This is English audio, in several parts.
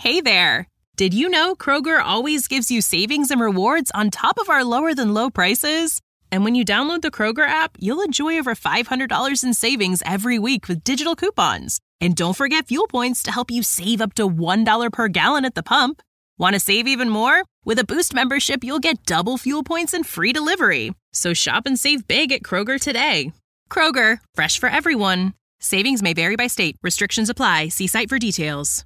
Hey there! Did you know Kroger always gives you savings and rewards on top of our lower-than-low prices? And when you download the Kroger app, you'll enjoy over $500 in savings every week with digital coupons. And don't forget fuel points to help you save up to $1 per gallon at the pump. Want to save even more? With a Boost membership, you'll get double fuel points and free delivery. So shop and save big at Kroger today. Kroger, fresh for everyone. Savings may vary by state. Restrictions apply. See site for details.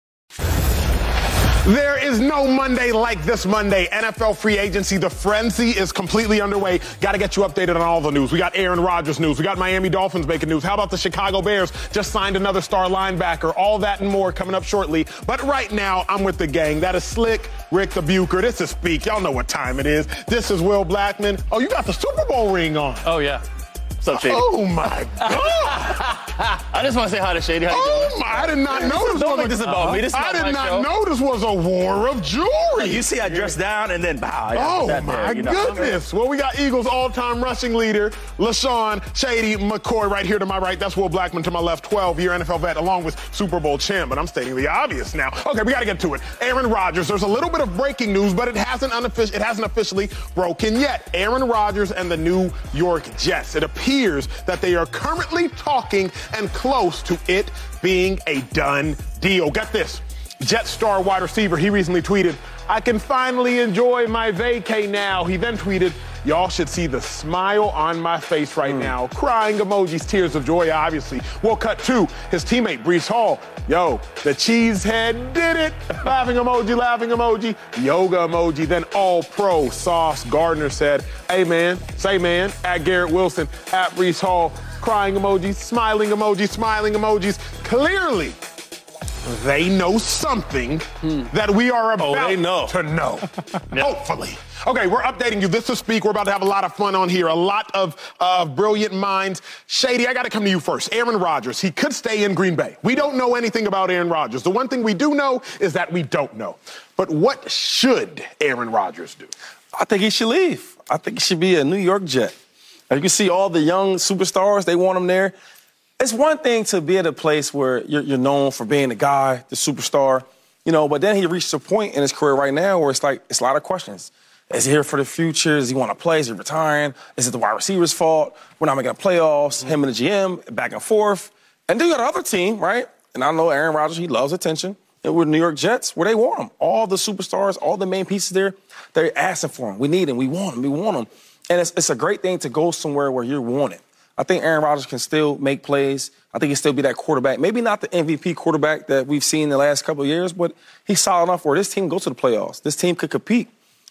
There is no Monday like this Monday. NFL free agency, the frenzy is completely underway. Got to get you updated on all the news. We got Aaron Rodgers news. We got Miami Dolphins making news. How about the Chicago Bears just signed another star linebacker? All that and more coming up shortly. But right now, I'm with the gang. That is Slick, Rick the Bucher. This is Speak. Y'all know what time it is. This is Will Blackman. Oh, you got the Super Bowl ring on. Oh, yeah. What's up, Shady? Oh, my God. I just want to say hi to Shady. How you doing? My, I did not know this Don't make this about me. This is I not did my not show. know this was a war of jewelry. You see, I dressed down and then bow. Oh, my goodness. Well, we got Eagles all-time rushing leader, LaShawn Shady McCoy right here to my right. That's Will Blackman to my left, 12-year NFL vet, along with Super Bowl champ. But I'm stating the obvious now. Okay, we got to get to it. Aaron Rodgers. There's a little bit of breaking news, but it hasn't officially broken yet. Aaron Rodgers and the New York Jets. It appears that they are currently talking and close to it being a done deal. Get this. Jet star wide receiver, he recently tweeted, "I can finally enjoy my vacay now." He then tweeted, "Y'all should see the smile on my face right now." Crying emojis, tears of joy, obviously. We'll cut to his teammate, Breece Hall. Yo, the cheesehead did it. Laughing emoji, yoga emoji. Then all pro Sauce Gardner said, "Hey, man, say man," at Garrett Wilson, at Breece Hall. Crying emojis, smiling emojis. Clearly, they know something that we are about to know. Hopefully. Okay, we're updating you. This is Speak. We're about to have a lot of fun on here. A lot of brilliant minds. Shady, I got to come to you first. Aaron Rodgers, he could stay in Green Bay. We don't know anything about Aaron Rodgers. The one thing we do know is that we don't know. But what should Aaron Rodgers do? I think he should leave. I think he should be a New York Jet. You can see all the young superstars, they want him there. It's one thing to be at a place where you're known for being the guy, the superstar, but then he reached a point in his career right now where it's like, it's a lot of questions. Is he here for the future? Does he want to play? Is he retiring? Is it the wide receiver's fault? We're not making the playoffs. Him and the GM, back and forth. And then you got another team, right? And I know Aaron Rodgers, he loves attention. And we're the New York Jets, where they want him. All the superstars, all the main pieces there, they're asking for him. We need him. We want him. And it's a great thing to go somewhere where you're wanted. I think Aaron Rodgers can still make plays. I think he can still be that quarterback. Maybe not the MVP quarterback that we've seen the last couple of years, but he's solid enough where this team goes to the playoffs. This team could compete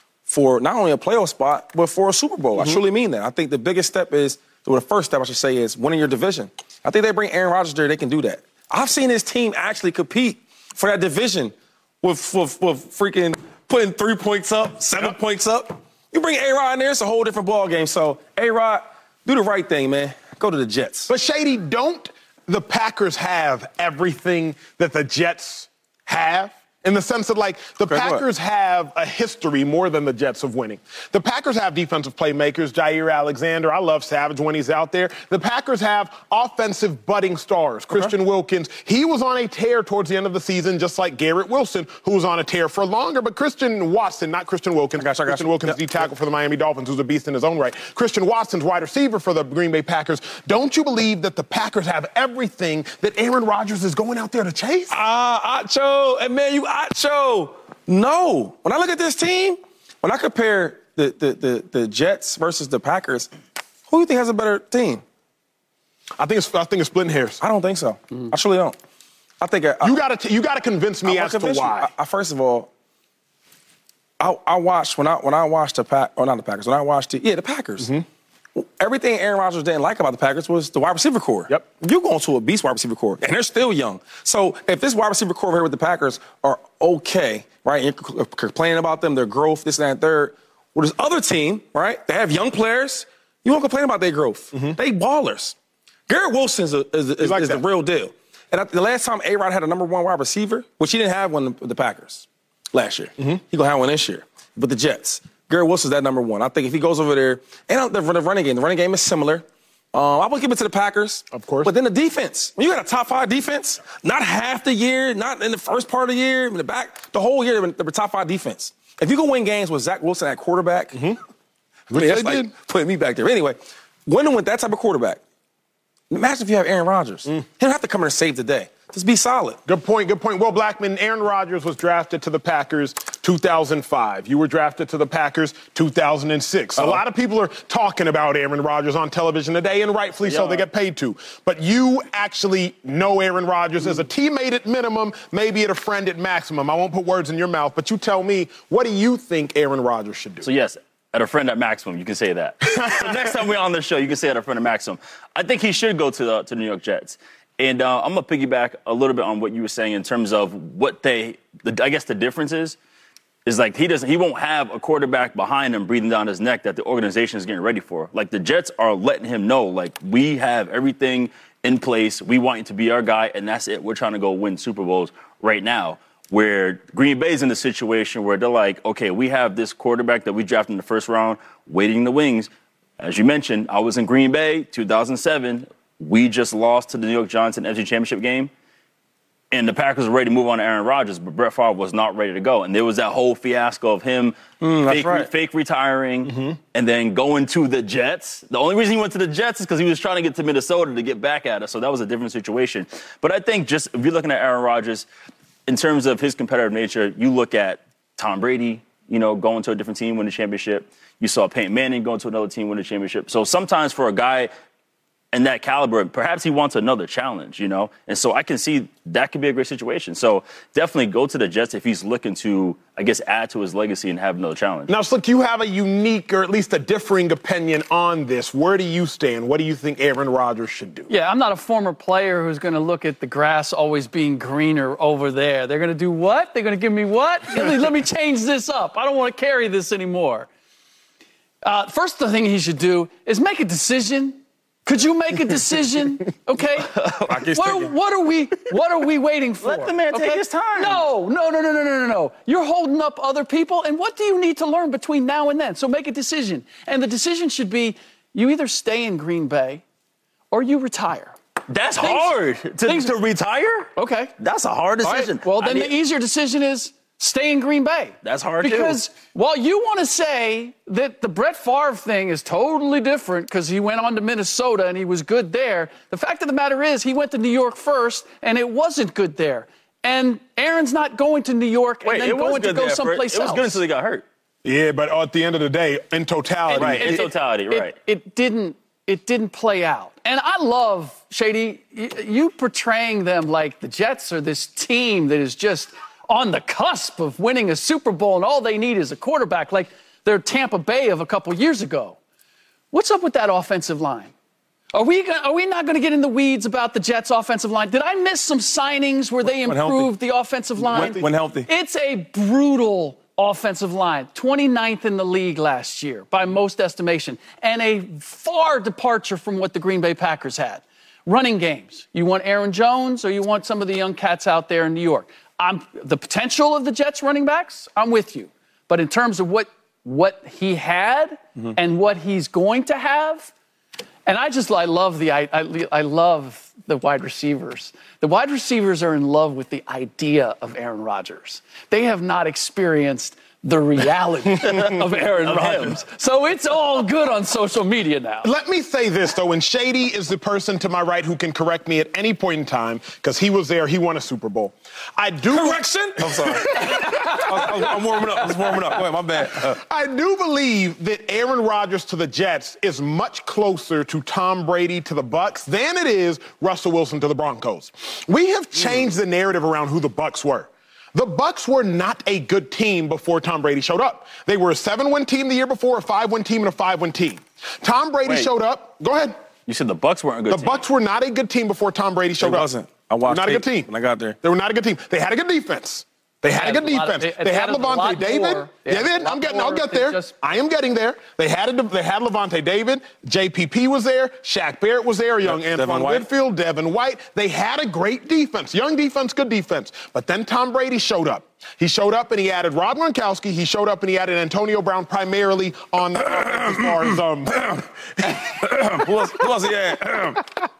for not only a playoff spot, but for a Super Bowl. I truly mean that. I think the biggest step is, or the first step, I should say, is winning your division. I think they bring Aaron Rodgers there, they can do that. I've seen this team actually compete for that division with freaking putting 3 points up, 7 points up. You bring A-Rod in there, it's a whole different ball game. So, A-Rod, do the right thing, man. Go to the Jets. But, Shady, don't the Packers have everything that the Jets have? In the sense that, the Packers have a history more than the Jets of winning. The Packers have defensive playmakers, Jair Alexander. I love Savage when he's out there. The Packers have offensive budding stars, Christian Wilkins. He was on a tear towards the end of the season, just like Garrett Wilson, who was on a tear for longer. But Christian Watson, not Christian Wilkins. Christian Wilkins, D tackle for the Miami Dolphins, who's a beast in his own right. Christian Watson's wide receiver for the Green Bay Packers. Don't you believe that the Packers have everything that Aaron Rodgers is going out there to chase? Acho, and man, you Acho. No. When I look at this team, when I compare the Jets versus the Packers, who do you think has a better team? I think it's splitting hairs. I don't think so. I truly don't. I think you got to convince me as to why. First of all, I watched when I watched the Packers. When I watched the Packers. Everything Aaron Rodgers didn't like about the Packers was the wide receiver core. Yep. You're going to a beast wide receiver core, and they're still young. So if this wide receiver core here with the Packers are okay, right, and you're complaining about them, their growth, this, and that, third, well, this other team, right, they have young players, you won't complain about their growth. They ballers. Garrett Wilson is the real deal. And the last time A-Rod had a number one wide receiver, which he didn't have one with the Packers last year. He's going to have one this year with the Jets. Garrett Wilson's that number one. I think if he goes over there, and the running game is similar. I would give it to the Packers. Of course. But then the defense. When you got a top 5 defense, not half the year, not in the first part of the year, in the back, the whole year, they were top 5 defense. If you can win games with Zach Wilson at quarterback, that's like putting me back there. Anyway, winning with that type of quarterback, imagine if you have Aaron Rodgers. He don't have to come in and save the day. Just be solid. Good point, good point. Well, Blackman, Aaron Rodgers was drafted to the Packers 2005. You were drafted to the Packers 2006. A lot of people are talking about Aaron Rodgers on television today, and rightfully so, they get paid to. But you actually know Aaron Rodgers as a teammate at minimum, maybe at a friend at maximum. I won't put words in your mouth, but you tell me, what do you think Aaron Rodgers should do? So, yes, at a friend at maximum, you can say that. So next time we're on the show, you can say at a friend at maximum. I think he should go to the New York Jets. And I'm going to piggyback a little bit on what you were saying in terms of what I guess the difference is like he won't have a quarterback behind him breathing down his neck that the organization is getting ready for. Like, the Jets are letting him know, like, we have everything in place. We want you to be our guy, and that's it. We're trying to go win Super Bowls right now. Where Green Bay's in the situation where they're like, okay, we have this quarterback that we drafted in the first round waiting in the wings. As you mentioned, I was in Green Bay, 2007. We just lost to the New York Giants in the NFC Championship game, and the Packers were ready to move on to Aaron Rodgers, but Brett Favre was not ready to go. And there was that whole fiasco of him fake retiring and then going to the Jets. The only reason he went to the Jets is because he was trying to get to Minnesota to get back at us, so that was a different situation. But I think just if you're looking at Aaron Rodgers, in terms of his competitive nature, you look at Tom Brady, going to a different team, win the championship. You saw Peyton Manning going to another team, win the championship. So sometimes for a guy in that caliber, perhaps he wants another challenge, And so I can see that could be a great situation. So definitely go to the Jets if he's looking to, I guess, add to his legacy and have another challenge. Now, Slick, you have a unique or at least a differing opinion on this. Where do you stand? What do you think Aaron Rodgers should do? Yeah, I'm not a former player who's going to look at the grass always being greener over there. They're going to do what? They're going to give me what? Let me change this up. I don't want to carry this anymore. First thing he should do is make a decision. Could you make a decision? Okay. What are we waiting for? Let the man take his time. No. You're holding up other people. And what do you need to learn between now and then? So make a decision. And the decision should be you either stay in Green Bay or you retire. That's hard to retire. Okay. That's a hard decision. Right. Well, then the easier decision is stay in Green Bay. That's hard because while you want to say that the Brett Favre thing is totally different because he went on to Minnesota and he was good there, the fact of the matter is he went to New York first and it wasn't good there. And Aaron's not going to New York and then going to go someplace else. It was good until he got hurt. Yeah, but at the end of the day, in totality. It didn't play out. And I love, Shady, you portraying them like the Jets are this team that is just on the cusp of winning a Super Bowl and all they need is a quarterback like they're Tampa Bay of a couple years ago. What's up with that offensive line? Are we not going to get in the weeds about the Jets' offensive line? Did I miss some signings where they improved the offensive line? When healthy. It's a brutal offensive line, 29th in the league last year by most estimation, and a far departure from what the Green Bay Packers had. Running games. You want Aaron Jones or you want some of the young cats out there in New York? The potential of the Jets running backs, I'm with you. But in terms of what he had and what he's going to have, and I love the wide receivers. The wide receivers are in love with the idea of Aaron Rodgers. They have not experienced the reality of Aaron Rodgers. So it's all good on social media now. Let me say this, though, and Shady is the person to my right who can correct me at any point in time because he was there. He won a Super Bowl. Correction? I'm sorry. I'm warming up. Go ahead, my bad. I do believe that Aaron Rodgers to the Jets is much closer to Tom Brady to the Bucs than it is Russell Wilson to the Broncos. We have changed the narrative around who the Bucs were. The Bucs were not a good team before Tom Brady showed up. They were a 7-win team the year before, a 5-win team, and a 5-win team. Tom Brady showed up. Go ahead. You said the Bucs weren't a good team. The Bucs were not a good team before Tom Brady showed up. It wasn't. I watched not a good team. When I got there. They were not a good team. They had a good defense. They had a good defense. They had Levante David. I'll get there. I am getting there. They had Levante David. JPP was there. Shaq Barrett was there. Young Antoine Winfield, Devin White. They had a great defense. Young defense, good defense. But then Tom Brady showed up. He showed up and he added Rob Gronkowski. He showed up and he added Antonio Brown primarily on the as far as who else he had?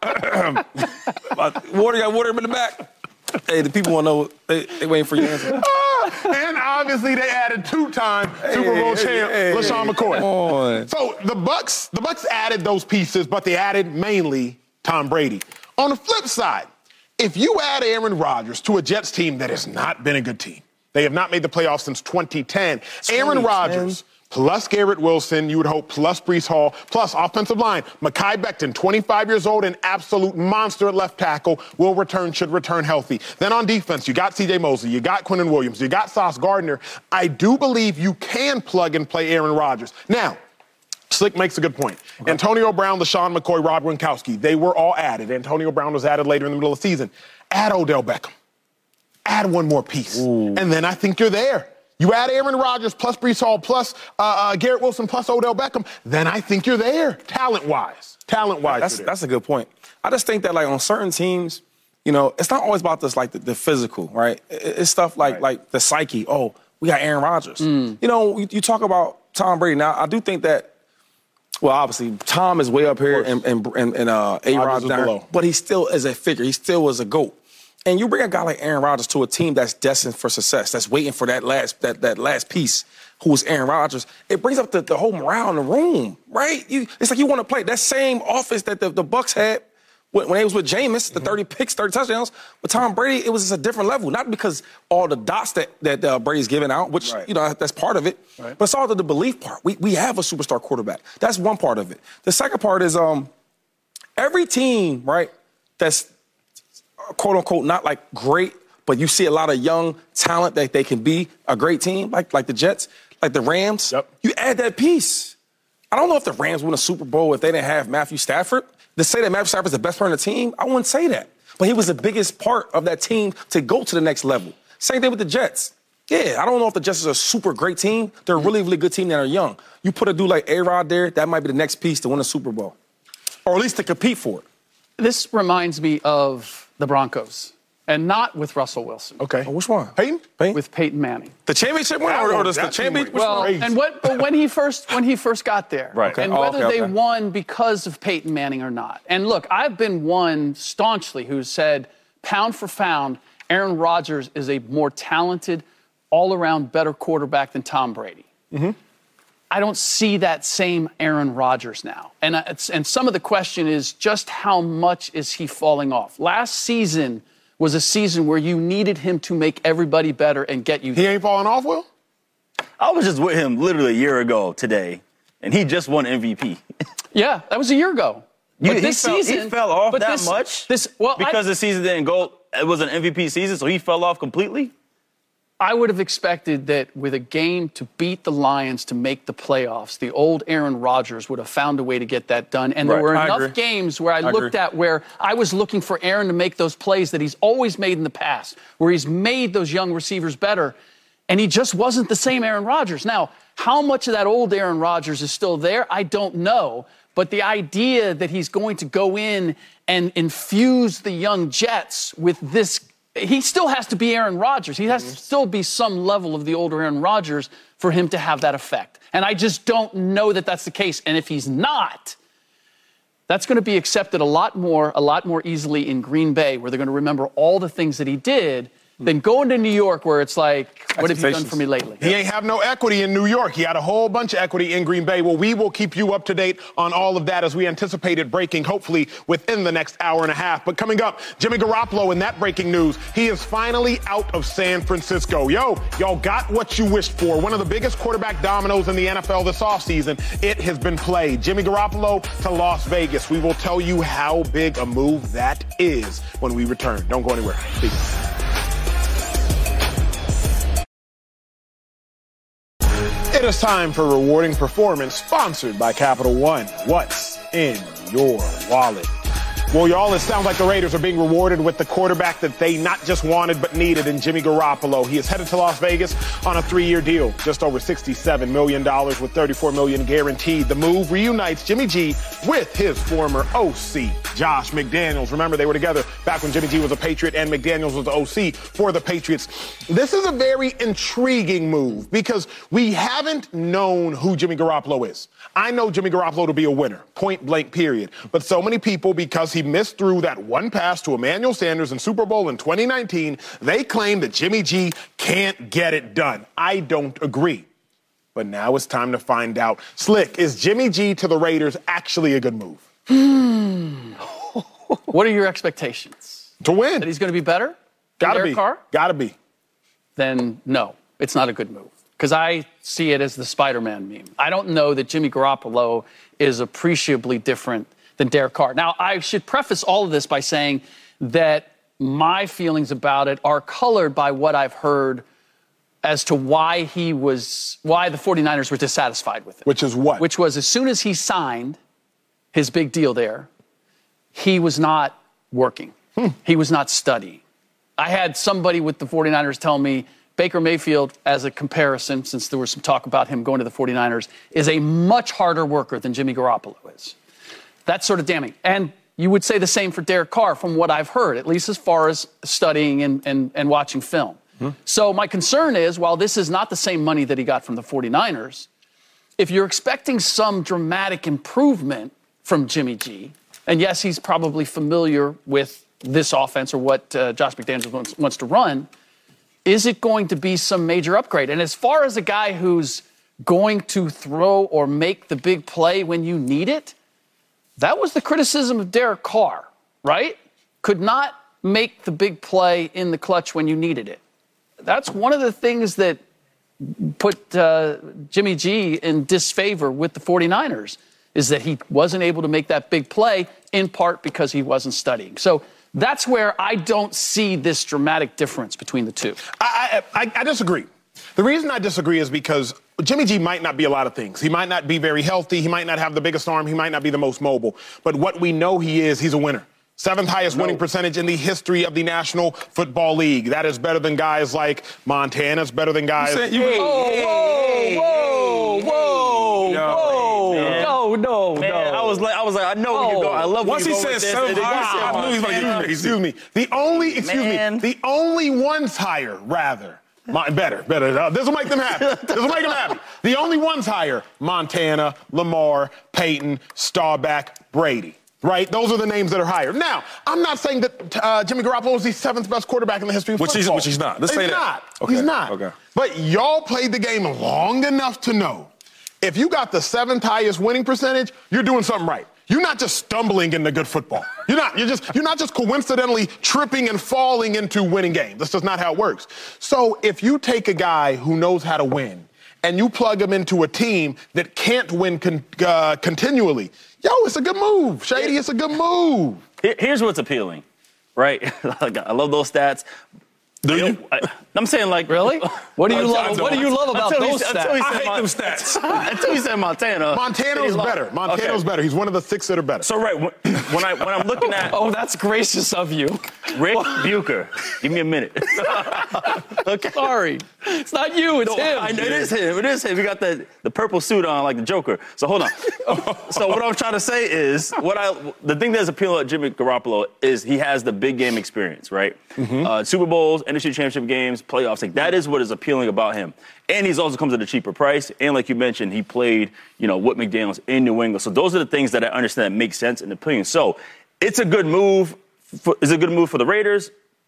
Water got water in the back. Hey, the people want to know. They waiting for your answer. And obviously they added two-time Super Bowl champ LaShawn McCoy. So the Bucks added those pieces, but they added mainly Tom Brady. On the flip side, if you add Aaron Rodgers to a Jets team that has not been a good team, they have not made the playoffs since 2010. Aaron Rodgers plus Garrett Wilson, you would hope, plus Breece Hall, plus offensive line. Mekhi Becton, 25 years old, an absolute monster at left tackle, should return healthy. Then on defense, you got C.J. Mosley, you got Quinnen Williams, you got Sauce Gardner. I do believe you can plug and play Aaron Rodgers. Now, Slick makes a good point. Okay. Antonio Brown, LaShawn McCoy, Rob Gronkowski, they were all added. Antonio Brown was added later in the middle of the season. Add Odell Beckham. Add one more piece. Ooh. And then I think you're there. You add Aaron Rodgers plus Breece Hall plus Garrett Wilson plus Odell Beckham, then I think you're there, talent-wise. That's a good point. I just think that, like, on certain teams, you know, it's not always about this, like, the physical, right? It's stuff like the psyche. Oh, we got Aaron Rodgers. You know, you talk about Tom Brady. Now, I do think that, well, obviously, Tom is way up here and A-Rod's down below. But he still is a figure. He still is a GOAT. And you bring a guy like Aaron Rodgers to a team that's destined for success, that's waiting for that last piece, who is Aaron Rodgers. It brings up the whole morale in the room, right? It's like you want to play that same offense that the Bucs had when they was with Jameis, the 30 picks, 30 touchdowns. But Tom Brady, it was just a different level, not because all the dots that Brady's giving out, which, you know, that's part of it, but it's all the belief part. We have a superstar quarterback. That's one part of it. The second part is every team, right, that's quote unquote not like great, but you see a lot of young talent that they can be a great team, like the Jets, like the Rams. Yep. You add that piece. I don't know if the Rams win a Super Bowl if they didn't have Matthew Stafford. To say that Matthew Stafford's the best player on the team, I wouldn't say that. But he was the biggest part of that team to go to the next level. Same thing with the Jets. Yeah, I don't know if the Jets is a super great team. They're a really, really good team that are young. You put a dude like A-Rod there, that might be the next piece to win a Super Bowl. Or at least to compete for it. This reminds me of the Broncos, and not with Russell Wilson. Okay. Oh, which one? Peyton? With Peyton Manning. The championship one or the championship? Well, and when he first got there, right? And whether they won because of Peyton Manning or not. And look, I've been one staunchly who said, pound for pound, Aaron Rodgers is a more talented, all-around better quarterback than Tom Brady. Mm-hmm. I don't see that same Aaron Rodgers now. And some of the question is just how much is he falling off? Last season was a season where you needed him to make everybody better and get you. He ain't falling off, Will? I was just with him literally a year ago today, and he just won MVP. Yeah, that was a year ago. But this season he fell off that much because the season didn't go. It was an MVP season, so he fell off completely. I would have expected that with a game to beat the Lions to make the playoffs, the old Aaron Rodgers would have found a way to get that done. And there were enough games where I looked at where I was looking for Aaron to make those plays that he's always made in the past, where he's made those young receivers better, and he just wasn't the same Aaron Rodgers. Now, how much of that old Aaron Rodgers is still there, I don't know. But the idea that he's going to go in and infuse the young Jets with this, he still has to be Aaron Rodgers. He has to still be some level of the older Aaron Rodgers for him to have that effect. And I just don't know that that's the case. And if he's not, that's going to be accepted a lot more easily in Green Bay, where they're going to remember all the things that he did, than going to New York, where it's like, what have you done for me lately? He ain't have no equity in New York. He had a whole bunch of equity in Green Bay. Well, we will keep you up to date on all of that as we anticipate it breaking, hopefully within the next hour and a half. But coming up, Jimmy Garoppolo in that breaking news. He is finally out of San Francisco. Y'all got what you wished for. One of the biggest quarterback dominoes in the NFL this offseason. It has been played. Jimmy Garoppolo to Las Vegas. We will tell you how big a move that is when we return. Don't go anywhere. Peace. It is time for Rewarding Performance, sponsored by Capital One. What's in your wallet? Well, y'all, it sounds like the Raiders are being rewarded with the quarterback that they not just wanted but needed in Jimmy Garoppolo. He is headed to Las Vegas on a 3-year deal, just over $67 million with $34 million guaranteed. The move reunites Jimmy G with his former OC, Josh McDaniels. Remember, they were together back when Jimmy G was a Patriot and McDaniels was the OC for the Patriots. This is a very intriguing move because we haven't known who Jimmy Garoppolo is. I know Jimmy Garoppolo to be a winner, point blank, period. But so many people, because he missed through that one pass to Emmanuel Sanders in Super Bowl in 2019, they claim that Jimmy G can't get it done. I don't agree. But now it's time to find out. Slick, is Jimmy G to the Raiders actually a good move? What are your expectations? To win. That he's going to be better? Gotta be. Carr? Gotta be. Then no, it's not a good move. Because I see it as the Spider-Man meme. I don't know that Jimmy Garoppolo is appreciably different than Derek Carr. Now, I should preface all of this by saying that my feelings about it are colored by what I've heard as to why the 49ers were dissatisfied with it. Which is what? Which was as soon as he signed his big deal there, he was not working. He was not studying. I had somebody with the 49ers tell me Baker Mayfield, as a comparison, since there was some talk about him going to the 49ers, is a much harder worker than Jimmy Garoppolo is. That's sort of damning. And you would say the same for Derek Carr from what I've heard, at least as far as studying and watching film. So my concern is, while this is not the same money that he got from the 49ers, if you're expecting some dramatic improvement from Jimmy G, and yes, he's probably familiar with this offense or what Josh McDaniels wants to run, is it going to be some major upgrade? And as far as a guy who's going to throw or make the big play when you need it, that was the criticism of Derek Carr, right? Could not make the big play in the clutch when you needed it. That's one of the things that put Jimmy G in disfavor with the 49ers, is that he wasn't able to make that big play, in part because he wasn't studying. So that's where I don't see this dramatic difference between the two. I disagree. The reason I disagree is because Jimmy G might not be a lot of things. He might not be very healthy. He might not have the biggest arm. He might not be the most mobile. But what we know he is, he's a winner. 7th highest winning percentage in the history of the National Football League. That is better than guys like Montana. It's better than guys. Whoa. No. Man, I was like, I know where you're going. I love once where he you're going said with this. 7 high, I knew he was going to get crazy. Excuse me. The only ones higher, rather. Better. This will make them happy. The only ones higher: Montana, Lamar, Peyton, Staubach, Brady. Right? Those are the names that are higher. Now, I'm not saying that Jimmy Garoppolo is the 7th best quarterback in the history of football. Which he's not. Let's say that. Okay. He's not. Okay. But y'all played the game long enough to know if you got the 7th highest winning percentage, you're doing something right. You're not just stumbling into good football. You're not just coincidentally tripping and falling into winning games. That's just not how it works. So if you take a guy who knows how to win and you plug him into a team that can't win continually, it's a good move. Shady, it's a good move. Here's what's appealing, right? I love those stats. Do you? I'm saying, like, really? What do you love? What do you love about those stats? I hate them stats. Until he said Montana. Montana's better. Montana's better. He's one of the 6 that are better. So right when I'm looking at that's gracious of you, Rick Bucher. Give me a minute. Okay. Sorry, it's not you. It's him. It is him. He got the purple suit on like the Joker. So hold on. So what I'm trying to say is the thing that's appealing at Jimmy Garoppolo is he has the big game experience, right? Super Bowls, NFC Championship games, playoffs. Like that is what is appealing about him. And he's also comes at a cheaper price. And like you mentioned, he played, with McDaniels in New England. So those are the things that I understand that make sense and appealing. So it's a good move. Is it a good move for the Raiders?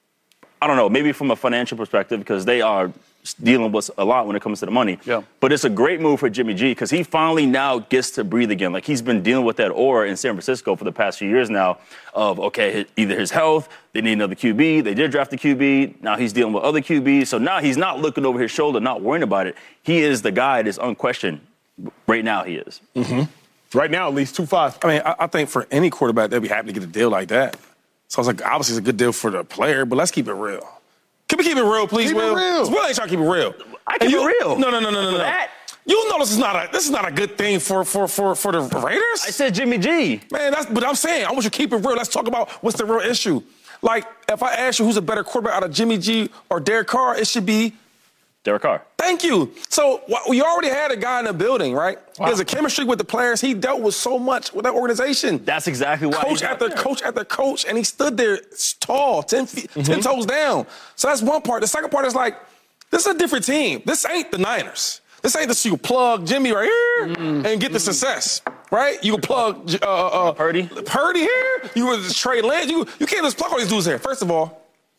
I don't know. Maybe from a financial perspective, because they are dealing with a lot when it comes to the money. Yeah. But it's a great move for Jimmy G because he finally now gets to breathe again. Like he's been dealing with that aura in San Francisco for the past few years now of, either his health, they need another QB, they did draft the QB, now he's dealing with other QBs. So now he's not looking over his shoulder, not worrying about it. He is the guy that's unquestioned. Right now he is. Right now, at least 2.5. I mean, I think for any quarterback, they'd be happy to get a deal like that. So it's like, obviously, it's a good deal for the player, but let's keep it real. Can we keep it real, please, Keep Will? it real. Will ain't trying to keep it real. I keep it real. No. That? You know this is not a good thing for the Raiders. I said Jimmy G. Man, but I'm saying I want you to keep it real. Let's talk about what's the real issue. Like, if I ask you who's a better quarterback out of Jimmy G or Derek Carr, it should be Derek Carr. Thank you. So we already had a guy in the building, right? Wow. There's a chemistry with the players. He dealt with so much with that organization. That's exactly why. Coach after coach, and he stood there tall, 10 toes down. So that's one part. The second part is like, this is a different team. This ain't the Niners. This ain't the you plug Jimmy right here and get the success, right? You can plug Purdy here. You would Trey Lance. You can't just plug all these dudes here. First of all,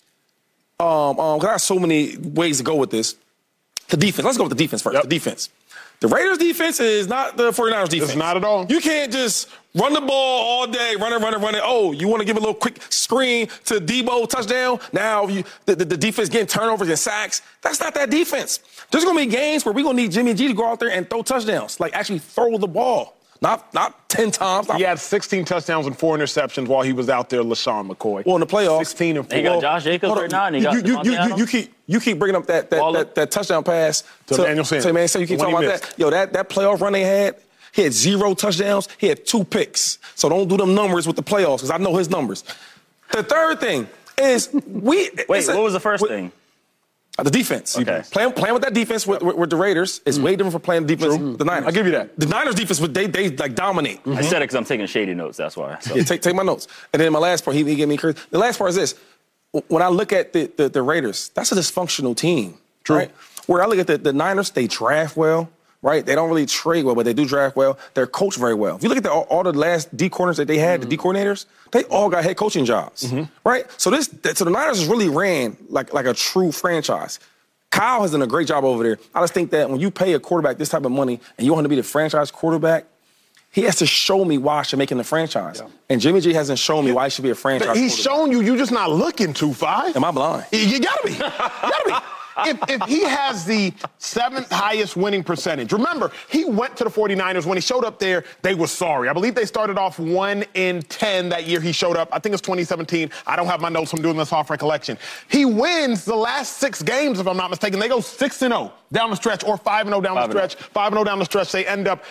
because I have so many ways to go with this. The defense. Let's go with the defense first. Yep. The defense. The Raiders' defense is not the 49ers' defense. It's not at all. You can't just run the ball all day, run it. Oh, you want to give a little quick screen to Debo, touchdown. Now the defense getting turnovers and sacks. That's not that defense. There's going to be games where we're going to need Jimmy G to go out there and throw touchdowns, like actually throw the ball. Not 10 times. He had 16 touchdowns and 4 interceptions while he was out there, LaShawn McCoy. Well, in the playoffs. 16 and 4. He got Josh Jacobs right now, and he got Devontae Adams. You keep bringing up that touchdown pass to Daniel Sanders. Man, so you keep talking about that. Yo, that playoff run they had, he had 0 touchdowns. He had 2 picks. So don't do them numbers with the playoffs, because I know his numbers. The third thing is Wait, what was the first thing? The defense. Okay. Playing with that defense with the Raiders is way different from playing the defense with the Niners. I'll give you that. The Niners defense, they like dominate. I said it because I'm taking shady notes. That's why. So. Yeah, take my notes. And then my last part, he gave me crazy. The last part is this. When I look at the Raiders, that's a dysfunctional team. True. Right? Where I look at the Niners, they draft well. Right? They don't really trade well, but they do draft well. They're coached very well. If you look at all the last D corners that they had, the D coordinators, they all got head coaching jobs. Right? So the Niners has really ran like a true franchise. Kyle has done a great job over there. I just think that when you pay a quarterback this type of money and you want him to be the franchise quarterback, he has to show me why I should make him the franchise. Yeah. And Jimmy G hasn't shown me why he should be a franchise He's shown you're just not looking 2-5. Am I blind? You gotta be. You gotta be. If he has the 7th highest winning percentage, remember, he went to the 49ers. When he showed up there, they were sorry. I believe they started off 1-10 that year he showed up. I think it's 2017. I don't have my notes. I'm doing this off recollection. He wins the last 6 games, if I'm not mistaken. They go 6-0 down the stretch, or 5-0 down the stretch. 5-0 down the stretch. They end up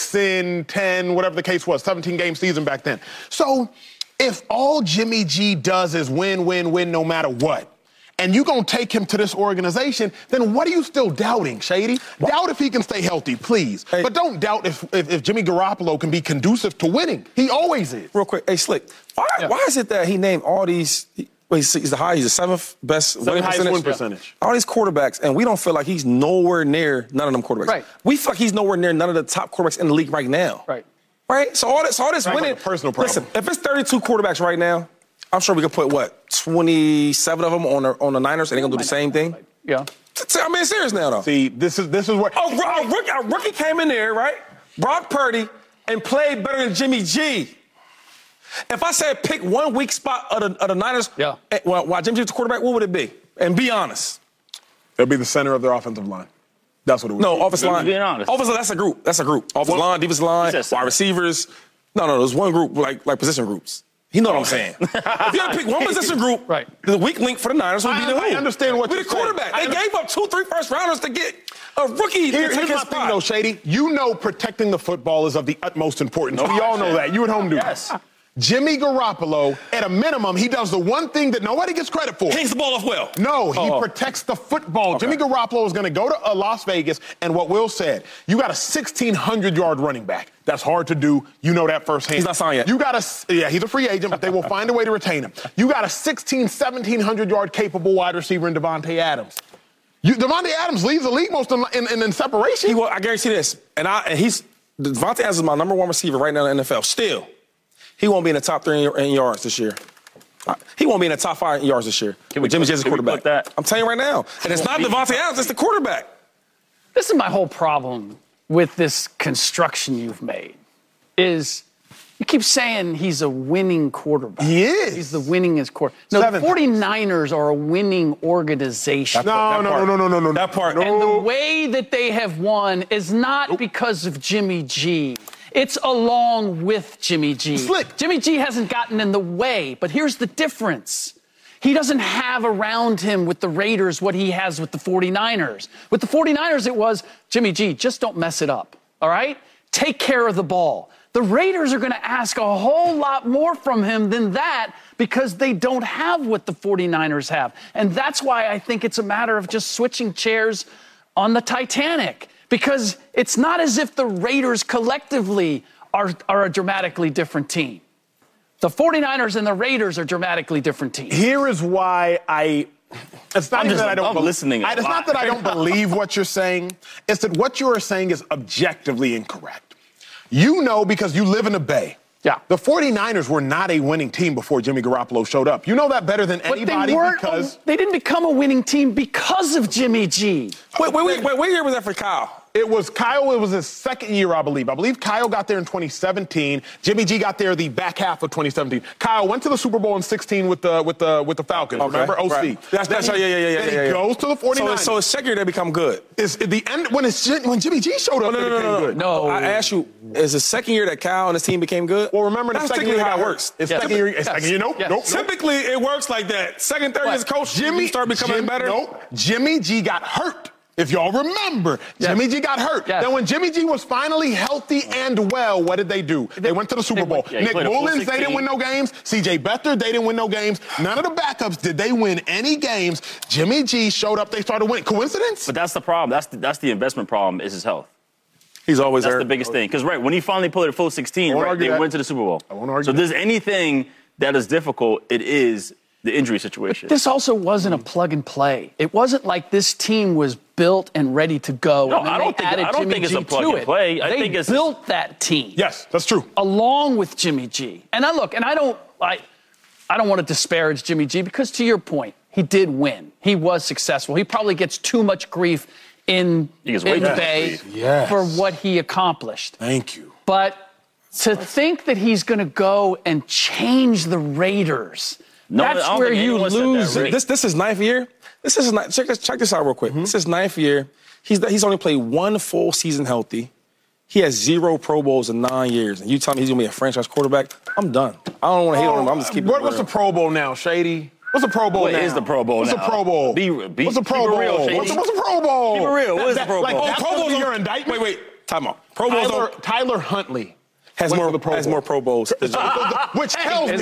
6-10, whatever the case was, 17-game season back then. So if all Jimmy G does is win no matter what, and you're going to take him to this organization, then what are you still doubting, Shady? Doubt if he can stay healthy, please. Hey. But don't doubt if Jimmy Garoppolo can be conducive to winning. He always is. Real quick, hey, Slick, why is it that he named all these – he's the 7th best winning percentage? All these quarterbacks, and we don't feel like he's nowhere near none of them quarterbacks. Right. We feel like he's nowhere near none of the top quarterbacks in the league right now. Right? So all this winning – like a personal problem. Listen, if it's 32 quarterbacks right now, I'm sure we could put, 27 of them on the Niners, and they're going to do the same thing? Yeah. I'm being serious now, though. See, this is where... A rookie came in there, right? Brock Purdy, and played better than Jimmy G. If I said pick one weak spot of the Niners, while Jimmy G's the quarterback, what would it be? And be honest. It'll be the center of their offensive line. That's what it would be. No, offensive line. Being honest. Offensive, that's a group. Offensive line, defensive line, wide receivers. No, there's one group, like position groups. You know what I'm saying? If you had to pick one position group, the weak link for the Niners would be the who? I understand what you're saying. With the quarterback. They gave up 2-3 first-rounders to get a rookie. Here's my thing, though, Shady. You know protecting the football is of the utmost importance. We all know that. You at home do. Yes. Jimmy Garoppolo, at a minimum, he does the one thing that nobody gets credit for. Hangs the ball off well. No, he protects the football. Okay. Jimmy Garoppolo is going to go to Las Vegas, and what Will said, you got a 1,600-yard running back. That's hard to do. You know that firsthand. He's not signed yet. You got he's a free agent, but they will find a way to retain him. You got a 1,700-yard capable wide receiver in Devontae Adams. Devontae Adams leads the league most in separation. I guarantee this. Devontae Adams is my number 1 receiver right now in the NFL. Still. He won't be in the top 3 in yards this year. He won't be in the top 5 in yards this year. With Jimmy G as a quarterback. I'm telling you right now. And it's not Devontae Adams, it's the quarterback. This is my whole problem with this construction you've made, is you keep saying he's a winning quarterback. He is. He's the winningest quarterback. No, the 49ers are a winning organization. No. That part. And the way that they have won is not because of Jimmy G. It's along with Jimmy G. Slick. Jimmy G hasn't gotten in the way, but here's the difference. He doesn't have around him with the Raiders what he has with the 49ers. With the 49ers, it was, Jimmy G, just don't mess it up, all right? Take care of the ball. The Raiders are going to ask a whole lot more from him than that because they don't have what the 49ers have. And that's why I think it's a matter of just switching chairs on the Titanic, because it's not as if the Raiders collectively are a dramatically different team. The 49ers and the Raiders are dramatically different teams. Here is why it's not that I don't listening. It's not that I don't believe what you're saying. It's that what you are saying is objectively incorrect. You know, because you live in the Bay. Yeah. The 49ers were not a winning team before Jimmy Garoppolo showed up. You know that better than anybody because they didn't become a winning team because of Jimmy G. Wait, what year was that for Kyle? It was his second year, I believe. I believe Kyle got there in 2017. Jimmy G got there the back half of 2017. Kyle went to the Super Bowl in 16 with the Falcons. Okay. Remember? OC. Right. That's Then he goes to the 49ers. So his second year they become good. It's at the end when Jimmy G showed up, they became good. No, I asked you, is the second year that Kyle and his team became good? Well, remember that's the second year how it works. Second year, nope. Typically, it works like that. Second, third year as coach, Jimmy start becoming better. Nope. Jimmy G got hurt. If y'all remember, Jimmy G got hurt. Yes. Then when Jimmy G was finally healthy and well, what did they do? They went to the Super Bowl. Nick Mullins, they didn't win no games. C.J. Beathard, they didn't win no games. None of the backups did they win any games. Jimmy G showed up, they started winning. Coincidence? But that's the problem. That's the investment problem is his health. He's always That's the biggest thing. Because, when he finally pulled it full 16, they went to the Super Bowl. I won't argue so if there's anything that is difficult, it is the injury situation. This also wasn't a plug and play. It wasn't like this team was built and ready to go. No, and then I don't think it's a plug and play. I think it's built that team. Yes, that's true. Along with Jimmy G. And I don't want to disparage Jimmy G because, to your point, he did win. He was successful. He probably gets too much grief in the Bay for what he accomplished. Thank you. But to think that he's going to go and change the Raiders, that's where you lose. This is ninth year. Check this out real quick. This is ninth year. He's only played one full season healthy. He has 0 Pro Bowls in 9 years. And you tell me he's going to be a franchise quarterback? I'm done. I don't want to hate on him. I'm just keeping it real. What's the Pro Bowl now, Shady? What's a Pro Bowl now? What is the Pro Bowl now? What's a Pro Bowl? What's a Pro Bowl? What's a Pro Bowl? Keep it real. What is the Pro Bowl? Pro Bowl's your indictment? Wait. Time out. Pro Bowls Tyler Huntley has more Pro Bowls. Which tells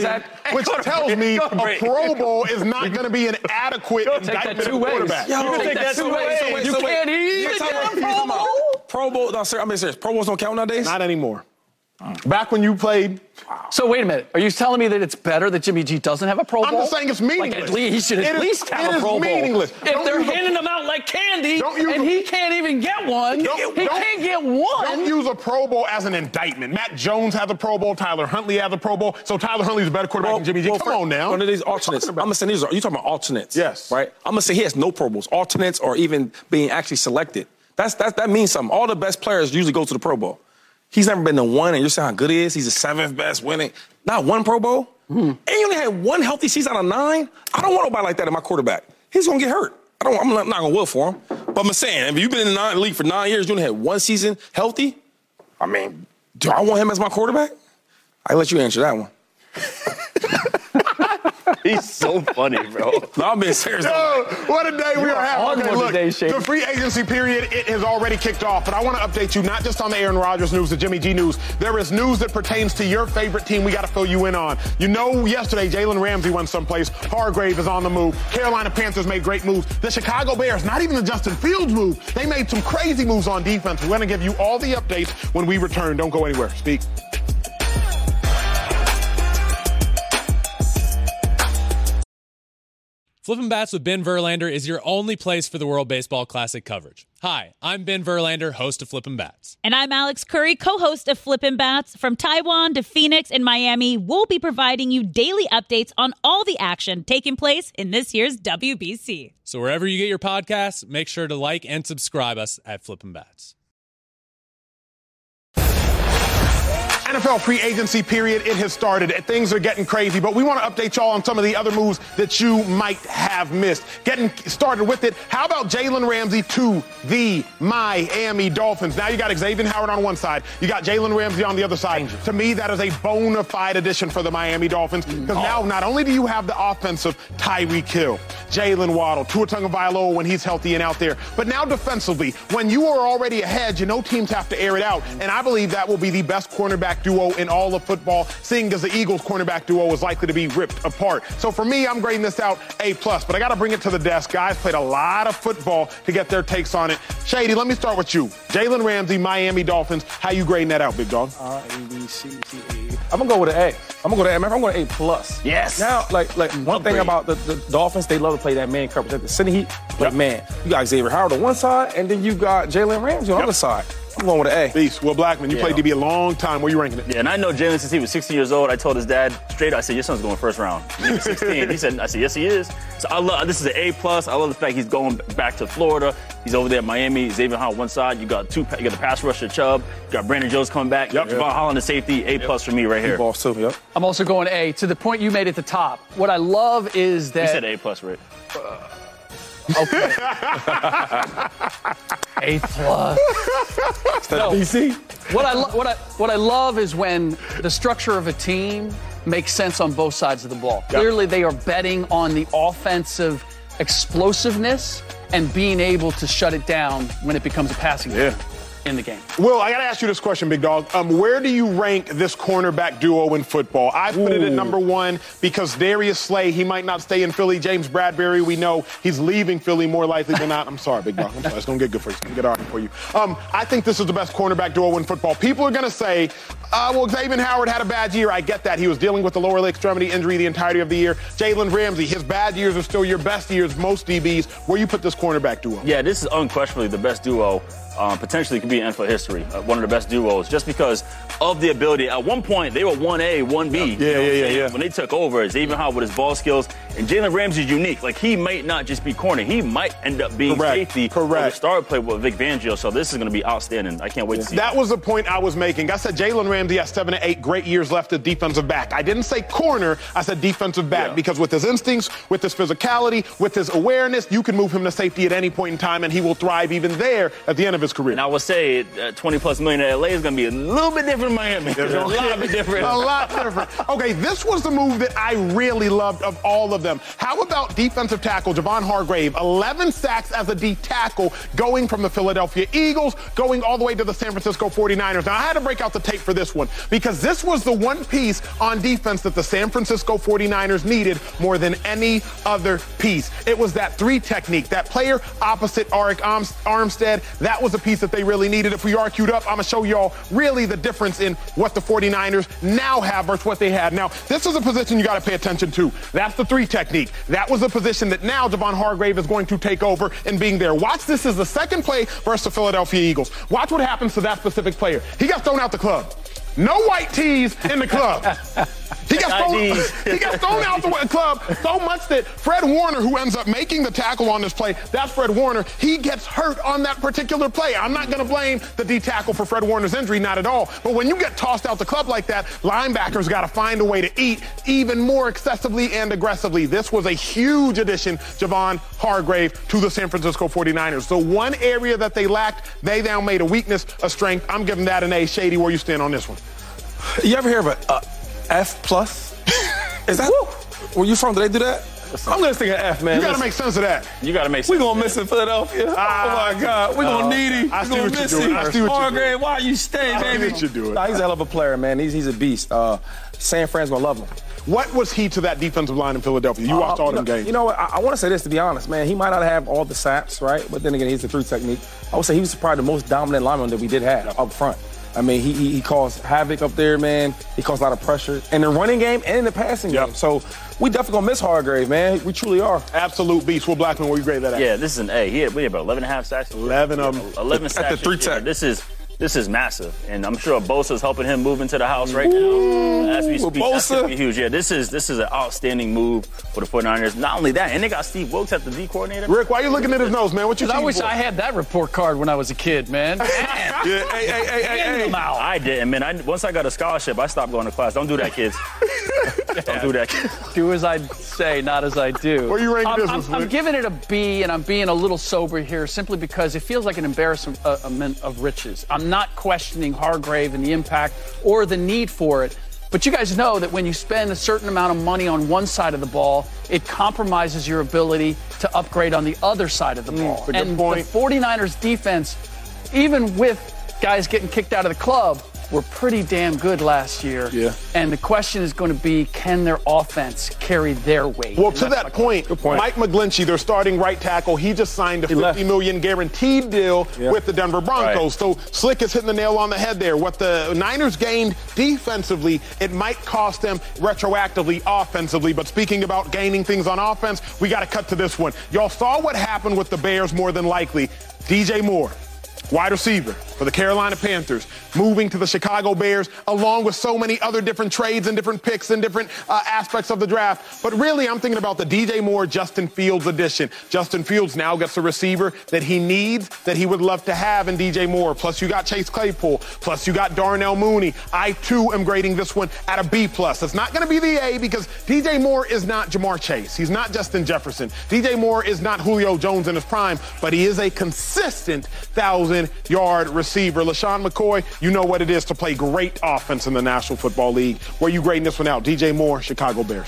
me a Pro Bowl is not going to be an adequate indictment of a quarterback. You can take that two ways. You can't even get a Pro Bowl. Pro Bowl, no, sir, I'm being serious. Pro Bowls don't count nowadays? Not anymore. Back when you played. So wait a minute. Are you telling me that it's better that Jimmy G doesn't have a Pro Bowl? I'm just saying it's meaningless. He should at least have a Pro Bowl. It is meaningless. If they're handing them out like candy and he can't even get one, he can't get one. Don't use a Pro Bowl as an indictment. Matt Jones has a Pro Bowl. Tyler Huntley has a Pro Bowl. So Tyler Huntley's a better quarterback than Jimmy G. Come on now. One of these alternates. I'm going to say these are, you talking about alternates. Yes. Right? I'm going to say he has no Pro Bowls. Alternates or even being actually selected. That means something. All the best players usually go to the Pro Bowl. He's never been to one, and you're saying how good he is. He's the 7th best winning. Not one Pro Bowl. And he only had one healthy season out of 9. I don't want nobody like that in my quarterback. He's going to get hurt. I'm not going to will for him. But I'm saying, if you've been in the league for 9 years, you only had one season healthy, I mean, do I want him as my quarterback? I'll let you answer that one. He's so funny, bro. No, I'm being serious. What a day we are having. Okay, look, the free agency period, it has already kicked off, but I want to update you not just on the Aaron Rodgers news, the Jimmy G news. There is news that pertains to your favorite team we got to fill you in on. You know, yesterday, Jalen Ramsey went someplace. Hargrave is on the move. Carolina Panthers made great moves. The Chicago Bears, not even the Justin Fields move. They made some crazy moves on defense. We're going to give you all the updates when we return. Don't go anywhere. Speak. Flippin' Bats with Ben Verlander is your only place for the World Baseball Classic coverage. Hi, I'm Ben Verlander, host of Flippin' Bats. And I'm Alex Curry, co-host of Flippin' Bats. From Taiwan to Phoenix and Miami, we'll be providing you daily updates on all the action taking place in this year's WBC. So wherever you get your podcasts, make sure to like and subscribe us at Flippin' Bats. NFL free agency period, it has started. Things are getting crazy, but we want to update y'all on some of the other moves that you might have missed. Getting started with it, how about Jalen Ramsey to the Miami Dolphins? Now you got Xavier Howard on one side. You got Jalen Ramsey on the other side. To me, that is a bona fide addition for the Miami Dolphins because now not only do you have the offensive Tyreek Hill, Jalen Waddle, Tua Tagovailoa when he's healthy and out there, but now defensively, when you are already ahead, you know teams have to air it out, and I believe that will be the best cornerback duo in all of football, seeing as the Eagles cornerback duo is likely to be ripped apart. So for me, I'm grading this out A+, but I got to bring it to the desk. Guys played a lot of football to get their takes on it. Shady, let me start with you. Jalen Ramsey, Miami Dolphins, how you grading that out, big dog? A, B, C, D, E. I'm going to go with an A. I'm going to go to A. I'm going to A+. Yes. Now, like one thing about the Dolphins, they love to play that man coverage. At the city heat, but man, you got Xavier Howard on one side, and then you got Jalen Ramsey on the other side. I'm going with an A. Beast. Will Blackman, you played DB a long time. Where you ranking it? Yeah, and I know Jalen since he was 16 years old. I told his dad straight, I said, your son's going first round. He was 16. He said, I said, yes, he is. So I love, this is an A+. I love the fact he's going back to Florida. He's over there at Miami. Xavier Howard one side. You got the pass rusher Chubb. You got Brandon Jones coming back. Javon Holland, the safety. A+ for me right here. Balls too, yep. I'm also going A. To the point you made at the top, what I love is that... You said A+, Rick. Okay. A+. No. DC. What I love is when the structure of a team makes sense on both sides of the ball. Yep. Clearly, they are betting on the offensive explosiveness and being able to shut it down when it becomes a passing game in the game. Will, I got to ask you this question, big dog. Where do you rank this cornerback duo in football? I put it at number 1 because Darius Slay, he might not stay in Philly. James Bradbury, we know he's leaving Philly more likely than not. I'm sorry, big dog. I'm sorry. It's going to get good for you. It's going to get all right for you. I think this is the best cornerback duo in football. People are going to say, well, Xavier Howard had a bad year. I get that. He was dealing with the lower leg extremity injury the entirety of the year. Jalen Ramsey, his bad years are still your best years, most DBs. Where you put this cornerback duo? Yeah, this is unquestionably the best duo. Potentially could be in NFL history. One of the best duos, just because of the ability. At one point, they were 1A, 1B. Yeah. When they took over, Xavier Howard with his ball skills, and Jalen Ramsey's unique. Like, he might not just be corner. He might end up being safety. Correct. Start play with Vic Fangio, so this is going to be outstanding. I can't wait to see that. Was the point I was making. I said Jalen Ramsey has 7 to 8 great years left at defensive back. I didn't say corner. I said defensive back because with his instincts, with his physicality, with his awareness, you can move him to safety at any point in time, and he will thrive even there at the end of his career. And I would say $20+ million in LA is going to be a little bit different in Miami. A lot different. A lot different. Okay, this was the move that I really loved of all of them. How about defensive tackle Javon Hargrave? 11 sacks as a D tackle going from the Philadelphia Eagles, going all the way to the San Francisco 49ers. Now, I had to break out the tape for this one because this was the one piece on defense that the San Francisco 49ers needed more than any other piece. It was that 3 technique, that player opposite Arik Armstead. That was a piece that they really needed. If we are queued up, I'm going to show y'all really the difference in what the 49ers now have versus what they had. Now, this is a position you got to pay attention to. That's the 3 technique. That was a position that now Javon Hargrave is going to take over and being there. Watch, this is the second play versus the Philadelphia Eagles. Watch what happens to that specific player. He got thrown out the club. No white tees in the club. He got thrown out the club so much that Fred Warner, who ends up making the tackle on this play, that's Fred Warner, he gets hurt on that particular play. I'm not going to blame the D tackle for Fred Warner's injury, not at all. But when you get tossed out the club like that, linebackers got to find a way to eat even more excessively and aggressively. This was a huge addition, Javon Hargrave, to the San Francisco 49ers. So one area that they lacked, they now made a weakness a strength. I'm giving that an A. Shady, where you stand on this one? You ever hear of a F+? Is that where you from? Did they do that? I'm gonna stick an F, man. You gotta make sense of that. You gotta make sense. We gonna miss in Philadelphia. Oh my God, we gonna need him. I see what you're doing. I see what you're doing. Why you stay, baby? I see what you're doing. Nah, he's a hell of a player, man. He's a beast. San Fran's gonna love him. What was he to that defensive line in Philadelphia? You watched all them games. You know what? I want to say this, to be honest, man. He might not have all the sacks, right? But then again, he's the 3 technique. I would say he was probably the most dominant lineman that we did have up front. I mean, he caused havoc up there, man. He caused a lot of pressure in the running game and in the passing game. So we definitely gonna miss Hargrave, man. We truly are. Absolute beast. Will Blackman, where you grade that at? Yeah, this is an A. We had about 11.5 sacks. 11 of them. 11 sacks. At the 3 tech. This is this is massive. And I'm sure Bosa's helping him move into the house right now. As we speak, that's going to be huge. Yeah, this is an outstanding move for the 49ers. Not only that, and they got Steve Wilks at the D coordinator. Rick, why are you looking at his nose, man? What you I wish I had that report card when I was a kid, man. Yeah, hey. I didn't, man. Once I got a scholarship, I stopped going to class. Don't do that, kids. Don't do that, kids. Do as I say, not as I do. Where you ranking this one? I'm giving it a B, and I'm being a little sober here simply because it feels like an embarrassment of riches. I'm not questioning Hargrave and the impact or the need for it. But you guys know that when you spend a certain amount of money on one side of the ball, it compromises your ability to upgrade on the other side of the ball. And the 49ers defense, even with guys getting kicked out of the club, were pretty damn good last year. Yeah. And the question is going to be, can their offense carry their weight? Well, to that point, Mike McGlinchey, their starting right tackle, he just signed a $50 million guaranteed deal with the Denver Broncos. So Slick is hitting the nail on the head there. What the Niners gained defensively, it might cost them retroactively offensively. But speaking about gaining things on offense, we got to cut to this one. Y'all saw what happened with the Bears more than likely. DJ Moore, wide receiver for the Carolina Panthers, moving to the Chicago Bears, along with so many other different trades and different picks and different aspects of the draft. But really, I'm thinking about the DJ Moore, Justin Fields edition. Justin Fields now gets a receiver that he needs, that he would love to have in DJ Moore. Plus, you got Chase Claypool. Plus, you got Darnell Mooney. I, too, am grading this one at a B+. It's not going to be the A because DJ Moore is not Jamar Chase. He's not Justin Jefferson. DJ Moore is not Julio Jones in his prime, but he is a consistent 1,000-yard receiver. LaShawn McCoy, you know what it is to play great offense in the National Football League. Where you grading this one out? DJ Moore, Chicago Bears.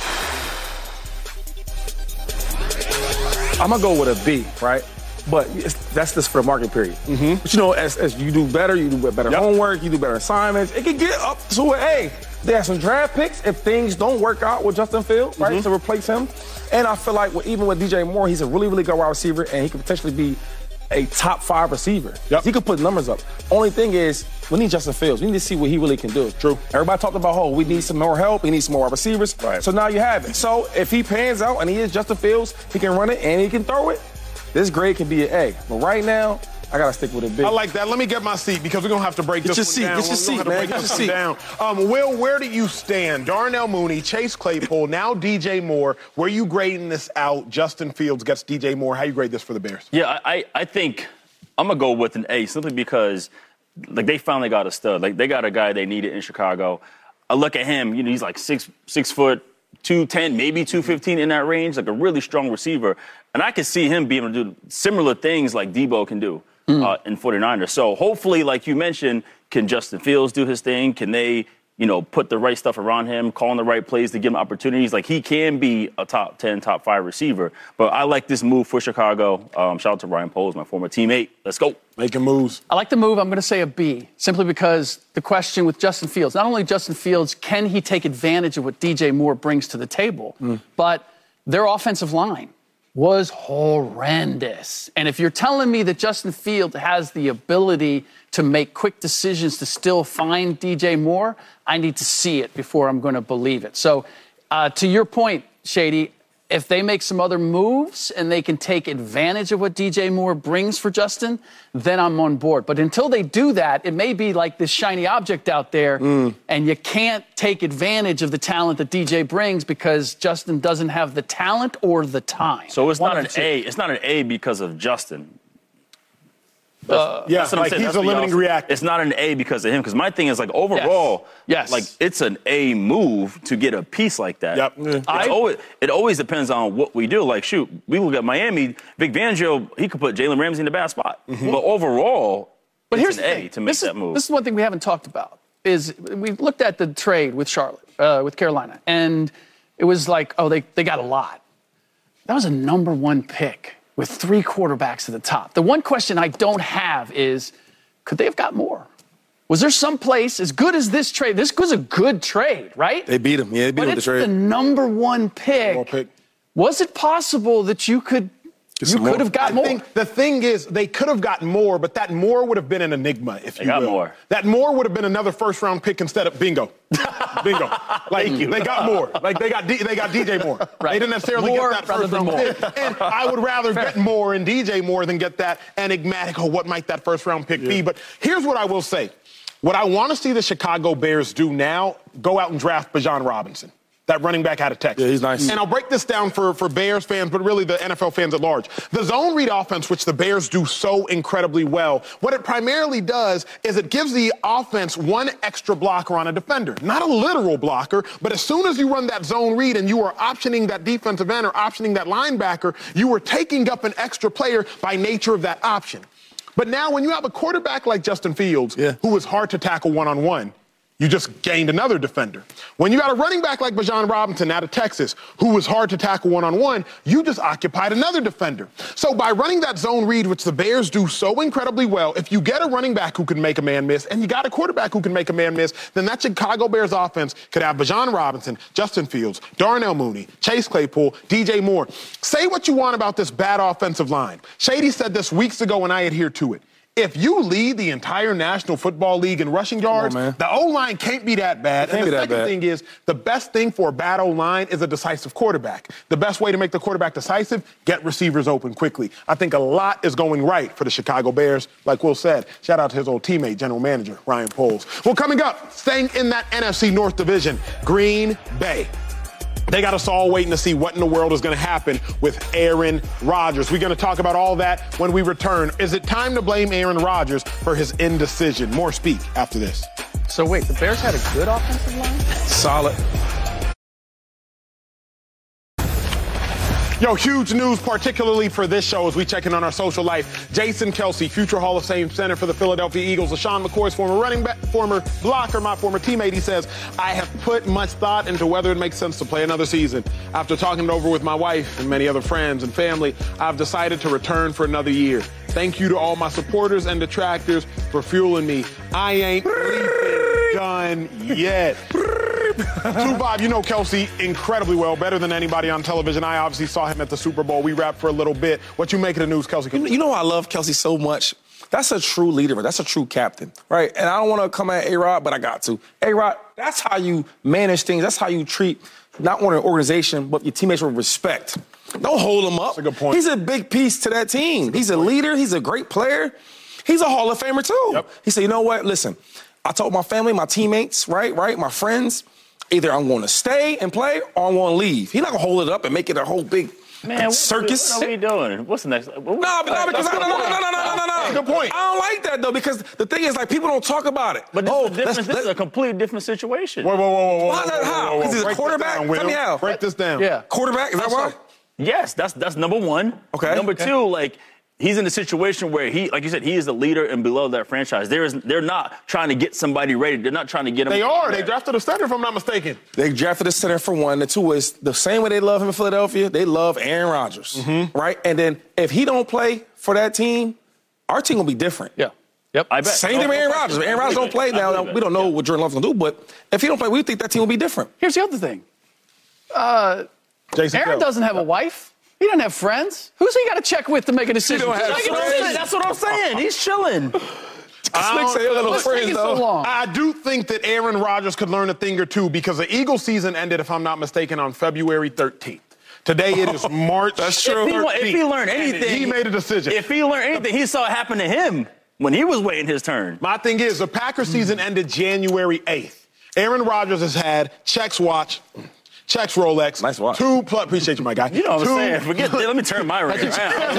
I'm going to go with a B, right? But that's just for the market period. But, you know, as you do better, you do better homework, you do better assignments, it can get up to an A. They have some draft picks if things don't work out with Justin Fields, right, to replace him. And I feel like even with DJ Moore, he's a really, really good wide receiver, and he could potentially be a top 5 receiver. He could put numbers up. Only thing is, we need Justin Fields. We need to see what he really can do. True. Everybody talked about, we need some more help. We need some more wide receivers. Right. So now you have it. So if he pans out and he is Justin Fields, he can run it and he can throw it, this grade can be an A. But right now, I got to stick with a B. I like that. Let me get my seat because we're going to have to break this one down. Get your seat, man. Get your seat. Down. Will, where do you stand? Darnell Mooney, Chase Claypool, now DJ Moore. Where are you grading this out? Justin Fields gets DJ Moore. How you grade this for the Bears? Yeah, I think I'm going to go with an A simply because, like, they finally got a stud. Like, they got a guy they needed in Chicago. I look at him, you know, he's like 6 foot, 210, maybe 215 in that range, like a really strong receiver. And I can see him being able to do similar things like Debo can do in 49ers. So hopefully, like you mentioned, can Justin Fields do his thing? Can they, you know, put the right stuff around him, call in the right plays to give him opportunities? Like, he can be a top 10, top 5 receiver. But I like this move for Chicago. Shout out to Ryan Poles, my former teammate. Let's go. Making moves. I like the move. I'm going to say a B, simply because the question with Justin Fields, not only Justin Fields, can he take advantage of what DJ Moore brings to the table, but their offensive line was horrendous. And if you're telling me that Justin Fields has the ability to make quick decisions to still find DJ Moore, I need to see it before I'm going to believe it. So to your point, Shady, if they make some other moves and they can take advantage of what DJ Moore brings for Justin, then I'm on board. But until they do that, it may be like this shiny object out there, and you can't take advantage of the talent that DJ brings because Justin doesn't have the talent or the time. So it's not an A. It's not an A because of Justin. That's what I'm saying. He's a limiting reactor. It's not an A because of him. Because my thing is, like, overall, like, it's an A move to get a piece like that. It always depends on what we do. Like, shoot, we look at Miami. Vic Fangio, he could put Jalen Ramsey in the bad spot. But overall, it's an A to make that move. This is one thing we haven't talked about. Is we looked at the trade with Charlotte, with Carolina, and it was like, they got a lot. That was a number 1 pick with 3 quarterbacks at the top. The one question I don't have is, could they have got more? Was there some place as good as this trade? This was a good trade, right? They beat him. Yeah, they beat him with the trade. But it's the number 1 pick. Was it possible that you could You could have got more. The thing is, they could have gotten more, but that more would have been an enigma, if you will. They got more. That more would have been another first-round pick instead of bingo. Bingo. Like, they got more. Like, they got DJ Moore. Right. They didn't necessarily More get that rather than first-round more. pick. And I would rather get more in DJ Moore than get that enigmatic, what might that first-round pick be? But here's what I will say. What I want to see the Chicago Bears do now, go out and draft Bijan Robinson. That running back out of Texas. Yeah, he's nice. And I'll break this down for Bears fans, but really the NFL fans at large. The zone read offense, which the Bears do so incredibly well, what it primarily does is it gives the offense one extra blocker on a defender. Not a literal blocker, but as soon as you run that zone read and you are optioning that defensive end or optioning that linebacker, you are taking up an extra player by nature of that option. But now when you have a quarterback like Justin Fields, who is hard to tackle one-on-one, you just gained another defender. When you got a running back like Bijan Robinson out of Texas, who was hard to tackle one-on-one, you just occupied another defender. So by running that zone read, which the Bears do so incredibly well, if you get a running back who can make a man miss, and you got a quarterback who can make a man miss, then that Chicago Bears offense could have Bijan Robinson, Justin Fields, Darnell Mooney, Chase Claypool, DJ Moore. Say what you want about this bad offensive line. Shady said this weeks ago, and I adhere to it. If you lead the entire National Football League in rushing yards, the O-line can't be that bad. And the second thing is, the best thing for a bad O-line is a decisive quarterback. The best way to make the quarterback decisive, get receivers open quickly. I think a lot is going right for the Chicago Bears. Like Will said, shout out to his old teammate, general manager, Ryan Poles. Well, coming up, staying in that NFC North division, Green Bay. They got us all waiting to see what in the world is going to happen with Aaron Rodgers. We're going to talk about all that when we return. Is it time to blame Aaron Rodgers for his indecision? More speak after this. So wait, the Bears had a good offensive line? Solid. Yo, huge news, particularly for this show as we check in on our social life. Jason Kelce, future Hall of Fame center for the Philadelphia Eagles. LaShawn McCoy's former running back, former blocker, my former teammate. He says, I have put much thought into whether it makes sense to play another season. After talking it over with my wife and many other friends and family, I've decided to return for another year. Thank you to all my supporters and detractors for fueling me. I ain't bleeping done yet. 2-5, you know Kelce incredibly well, better than anybody on television. I obviously saw him at the Super Bowl. We rapped for a little bit. What you make of the news, Kelce? You know I love Kelce so much. That's a true leader. That's a true captain, right? And I don't want to come at A-Rod, but I got to. A-Rod, that's how you manage things. That's how you treat not only an organization, but your teammates with respect. Don't hold him up. That's a good point. He's a big piece to that team. He's a leader. He's a great player. He's a Hall of Famer, too. Yep. He said, you know what? Listen, I told my family, my teammates, right, my friends, either I'm going to stay and play or I'm going to leave. He's not going to hold it up and make it a whole big circus. What are we doing? What's the next? No. Good point. I don't like that, though, because the thing is, like, people don't talk about it. But this is a completely different situation. Whoa. How? Because he's a quarterback? Tell me how. Break this down. Yeah. Quarterback? Is that why? Yes, that's number one. Okay. Number two, like, he's in a situation where he, like you said, he is the leader and below that franchise. They're not trying to get somebody ready. They're not trying to get him. They are. They drafted a center, if I'm not mistaken. They drafted a center for one. The two is the same way they love him in Philadelphia, they love Aaron Rodgers, right? And then if he don't play for that team, our team will be different. Yeah. Yep. I bet. Same thing with Aaron Rodgers. If Aaron Rodgers don't play now, we don't know what Jordan Love's going to do, but if he don't play, we think that team will be different. Here's the other thing. Jason Aaron Kelce. doesn't have a wife. He doesn't have friends. Who's he got to check with to make a decision? don't have friends. That's what I'm saying. He's chilling. Slick say he don't have no What's friends, taking though. so long? I do think that Aaron Rodgers could learn a thing or two because the Eagles season ended, if I'm not mistaken, on February 13th. Today it is March. That's true. If he learned anything, he made a decision. If he learned anything, he saw it happen to him when he was waiting his turn. My thing is, the Packers season ended January 8th. Aaron Rodgers has had checks watch, checks Rolex. Nice watch. Appreciate you, my guy. You know what I'm saying? Forget that. Let me turn my ring around.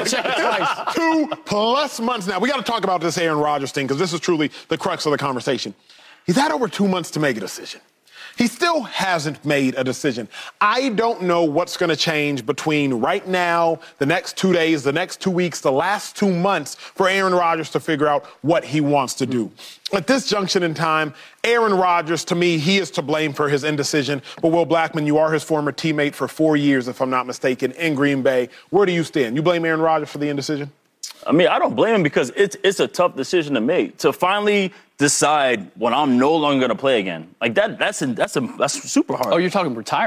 2+ months now. We got to talk about this Aaron Rodgers thing because this is truly the crux of the conversation. He's had over 2 months to make a decision. He still hasn't made a decision. I don't know what's going to change between right now, the next 2 days, the next 2 weeks, the last 2 months for Aaron Rodgers to figure out what he wants to do. At this junction in time, Aaron Rodgers, to me, he is to blame for his indecision. But Will Blackman, you are his former teammate for 4 years, if I'm not mistaken, in Green Bay. Where do you stand? You blame Aaron Rodgers for the indecision? I mean, I don't blame him because it's a tough decision to make. To finally decide when I'm no longer going to play again. Like that's super hard. Oh, you're talking retirement.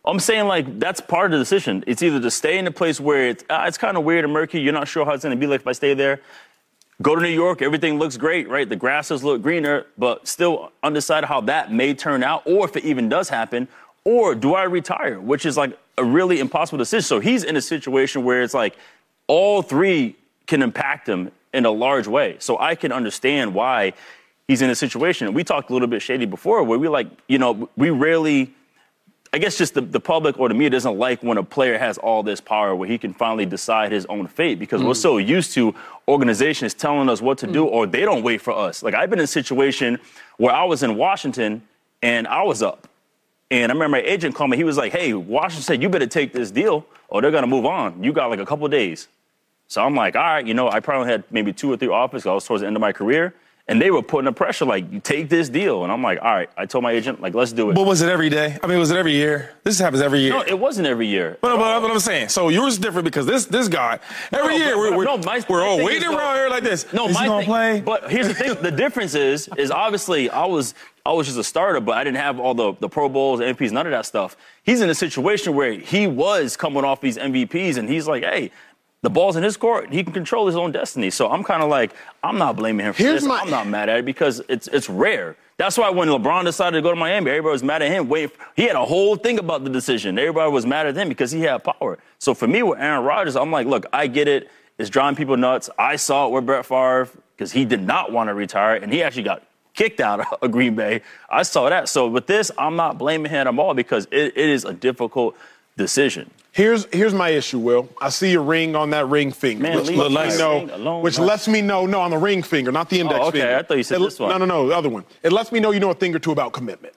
I'm saying, like, that's part of the decision. It's either to stay in a place where it's kind of weird and murky. You're not sure how it's going to be like if I stay there. Go to New York. Everything looks great, right? The grasses look greener, but still undecided how that may turn out, or if it even does happen. Or do I retire, which is, like, a really impossible decision. So he's in a situation where it's like all three can impact him in a large way. So I can understand why he's in a situation. We talked a little bit shady before where we rarely, I guess just the public or the media doesn't like when a player has all this power where he can finally decide his own fate because we're so used to organizations telling us what to do or they don't wait for us. Like I've been in a situation where I was in Washington and I was up. And I remember my agent called me. He was like, hey, Washington said you better take this deal or they're going to move on. You got like a couple of days. So I'm like, all right, I probably had maybe 2 or 3 offers. I was towards the end of my career. And they were putting the pressure, like, you take this deal. And I'm like, all right. I told my agent, like, let's do it. But was it every day? I mean, was it every year? This happens every year. No, it wasn't every year. But I'm saying, so yours is different because this guy, every year, we're all waiting around here like this. No, is he going to play? But here's the thing. The difference is obviously I was just a starter, but I didn't have all the Pro Bowls, MVPs, none of that stuff. He's in a situation where he was coming off these MVPs, and he's like, hey, the ball's in his court. He can control his own destiny. So I'm kind of like, I'm not blaming him for this. I'm not mad at it because it's rare. That's why when LeBron decided to go to Miami, everybody was mad at him. He had a whole thing about the decision. Everybody was mad at him because he had power. So for me with Aaron Rodgers, I'm like, look, I get it. It's driving people nuts. I saw it with Brett Favre because he did not want to retire, and he actually got kicked out of Green Bay. I saw that. So with this, I'm not blaming him at all because it is a difficult decision. Here's my issue, Will. I see a ring on that ring finger. Man, which lets me know, no, on the ring finger, not the index finger. Okay, I thought you said this one. No, the other one. It lets me know you know a thing or two about commitment.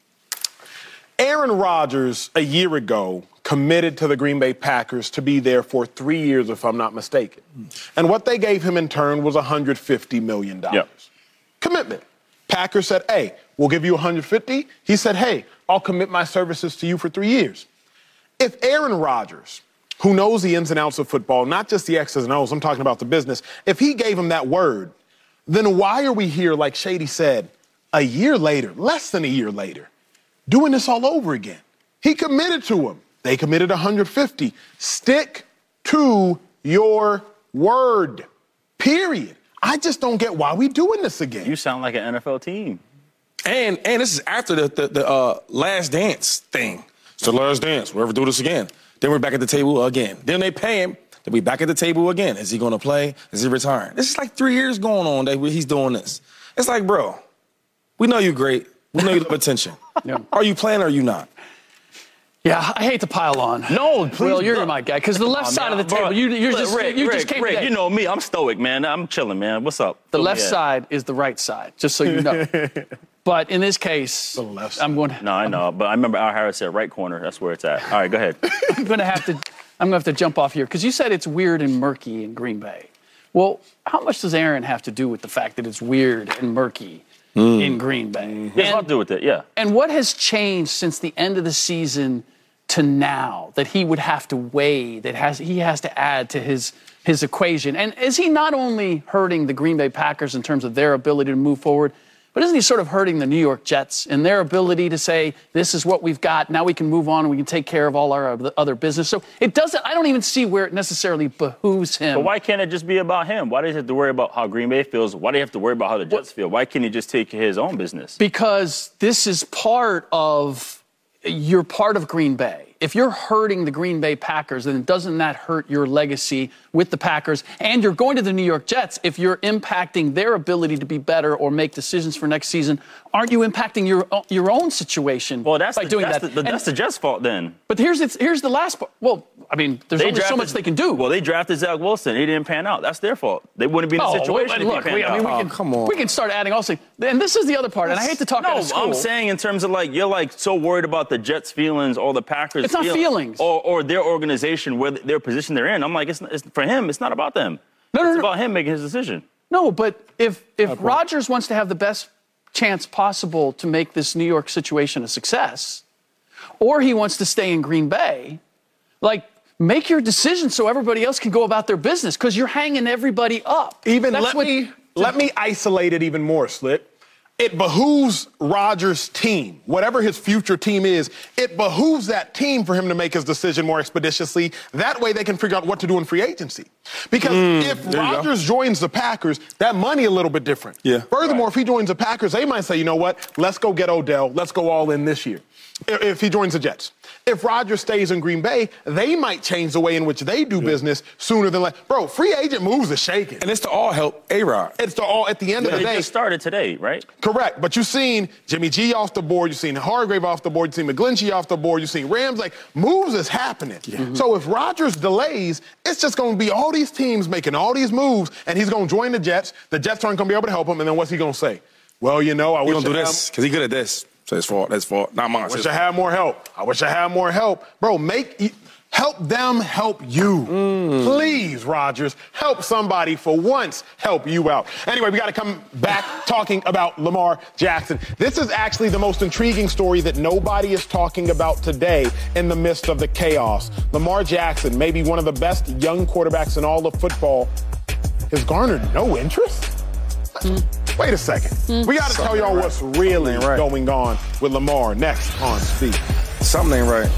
Aaron Rodgers, a year ago, committed to the Green Bay Packers to be there for 3 years, if I'm not mistaken. And what they gave him in turn was $150 million. Yep. Commitment. Packers said, hey, we'll give you $150. He said, hey, I'll commit my services to you for 3 years. If Aaron Rodgers, who knows the ins and outs of football, not just the X's and O's, I'm talking about the business, if he gave him that word, then why are we here, like Shady said, a year later, less than a year later, doing this all over again? He committed to him. They committed $150. Stick to your word, period. I just don't get why we doing this again. You sound like an NFL team. And this is after the last dance thing. It's the last dance. We'll ever do this again. Then we're back at the table again. Then they pay him. Then we back at the table again. Is he going to play? Is he retiring? This is like 3 years going on that he's doing this. It's like, bro, we know you're great. We know you love attention. Yeah. Are you playing or are you not? Yeah, I hate to pile on. No, please. Well, you're my guy, because the left side of the table, you just came Rick, today. you know me. I'm stoic, man. I'm chilling, man. What's up? The left side is the right side, just so you know. But in this case, I'm going to... No, I know, but I remember Al Harris said right corner. That's where it's at. All right, go ahead. I'm going to have to jump off here, because you said it's weird and murky in Green Bay. Well, how much does Aaron have to do with the fact that it's weird and murky in Green Bay? It has a lot to do with it, yeah. And what has changed since the end of the season to now that he would have to weigh, he has to add to his equation? And is he not only hurting the Green Bay Packers in terms of their ability to move forward, but isn't he sort of hurting the New York Jets in their ability to say, this is what we've got, now we can move on and we can take care of all our other business? So I don't even see where it necessarily behooves him. But why can't it just be about him? Why do you have to worry about how Green Bay feels? Why do you have to worry about how the Jets feel? Why can't he just take his own business? Because this is you're part of Green Bay. If you're hurting the Green Bay Packers, then doesn't that hurt your legacy with the Packers? And you're going to the New York Jets. If you're impacting their ability to be better or make decisions for next season, aren't you impacting your own situation by doing that? That's the Jets' fault then. But here's the last part. Well, I mean, there's only so much they can do. Well, they drafted Zach Wilson. He didn't pan out. That's their fault. They wouldn't be in the situation if he panned out. Come on. We can start adding also. And this is the other part, and I hate to talk out of school. I'm saying in terms of you're so worried about the Jets' feelings or the Packers' It's not feelings. Or their organization, where their position they're in. I'm like, it's for him, it's not about them. It's about him making his decision. No, but if Rodgers wants to have the best chance possible to make this New York situation a success, or he wants to stay in Green Bay, make your decision so everybody else can go about their business, because you're hanging everybody up. Let me isolate it even more, Slip. it behooves Rodgers' team, whatever his future team is, it behooves that team for him to make his decision more expeditiously. That way they can figure out what to do in free agency. Because if Rodgers joins the Packers, that money a little bit different. Yeah. Furthermore, if he joins the Packers, they might say, you know what, let's go get Odell. Let's go all in this year. If he joins the Jets. If Rodgers stays in Green Bay, they might change the way in which they do business sooner than later. Bro, free agent moves are shaking. And it's to all help A-Rod. It's to all, at the end of the day. It just started today, right? Correct. But you've seen Jimmy G off the board. You've seen Hargrave off the board. You've seen McGlinchey off the board. You've seen Rams. Like, moves is happening. Yeah. So if Rodgers delays, it's just going to be all these teams making all these moves, and he's going to join the Jets. The Jets aren't going to be able to help him, and then what's he going to say? Well, you know, I wish I do this because he's good at this. So it's fault. That's fault. Not mine. I wish I had more help. I wish I had more help. Bro, help them help you. Please, Rodgers, help somebody for once help you out. Anyway, we got to come back talking about Lamar Jackson. This is actually the most intriguing story that nobody is talking about today in the midst of the chaos. Lamar Jackson, maybe one of the best young quarterbacks in all of football, has garnered no interest? Wait a second. We got to tell y'all what's really going on with Lamar next on Speed. Something ain't right.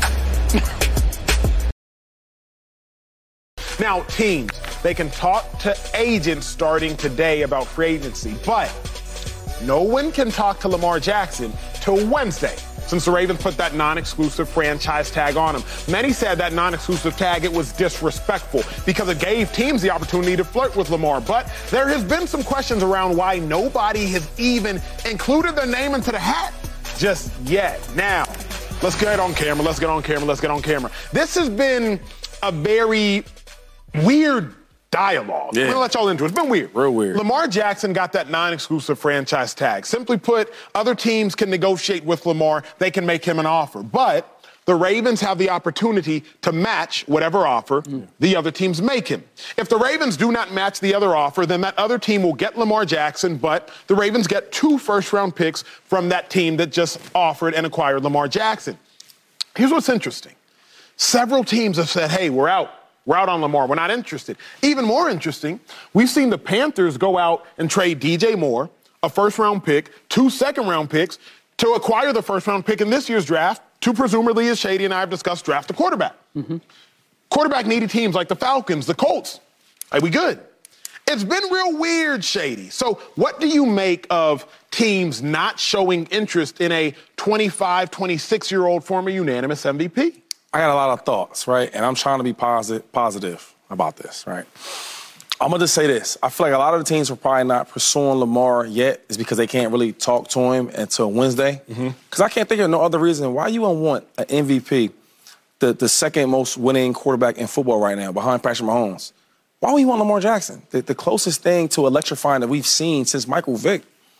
Now, teams, they can talk to agents starting today about free agency, but no one can talk to Lamar Jackson till Wednesday, since the Ravens put that non-exclusive franchise tag on him. Many said that non-exclusive tag, it was disrespectful because it gave teams the opportunity to flirt with Lamar. But there has been some questions around why nobody has even included their name into the hat just yet. Now, let's get on camera. Let's get on camera. Let's get on camera. This has been a very weird dialogue. Yeah. I'm going to let y'all into it. It's been weird. Real weird. Lamar Jackson got that non-exclusive franchise tag. Simply put, other teams can negotiate with Lamar. They can make him an offer. But the Ravens have the opportunity to match whatever offer the other teams make him. If the Ravens do not match the other offer, then that other team will get Lamar Jackson, but the Ravens get 2 first-round picks from that team that just offered and acquired Lamar Jackson. Here's what's interesting. Several teams have said, hey, we're out. We're out on Lamar. We're not interested. Even more interesting, we've seen the Panthers go out and trade DJ Moore, a first-round pick, 2 second-round picks, to acquire the first-round pick in this year's draft, to presumably, as Shady and I have discussed, draft a quarterback. Quarterback-needy teams like the Falcons, the Colts. Are we good? It's been real weird, Shady. So what do you make of teams not showing interest in a 25, 26-year-old former unanimous MVP? I got a lot of thoughts, right? And I'm trying to be positive about this, right? I'm going to just say this. I feel like a lot of the teams are probably not pursuing Lamar yet is because they can't really talk to him until Wednesday. Because I can't think of no other reason why you would want an MVP, the second most winning quarterback in football right now, behind Patrick Mahomes. Why would you want Lamar Jackson? The closest thing to electrifying that we've seen since Michael Vick.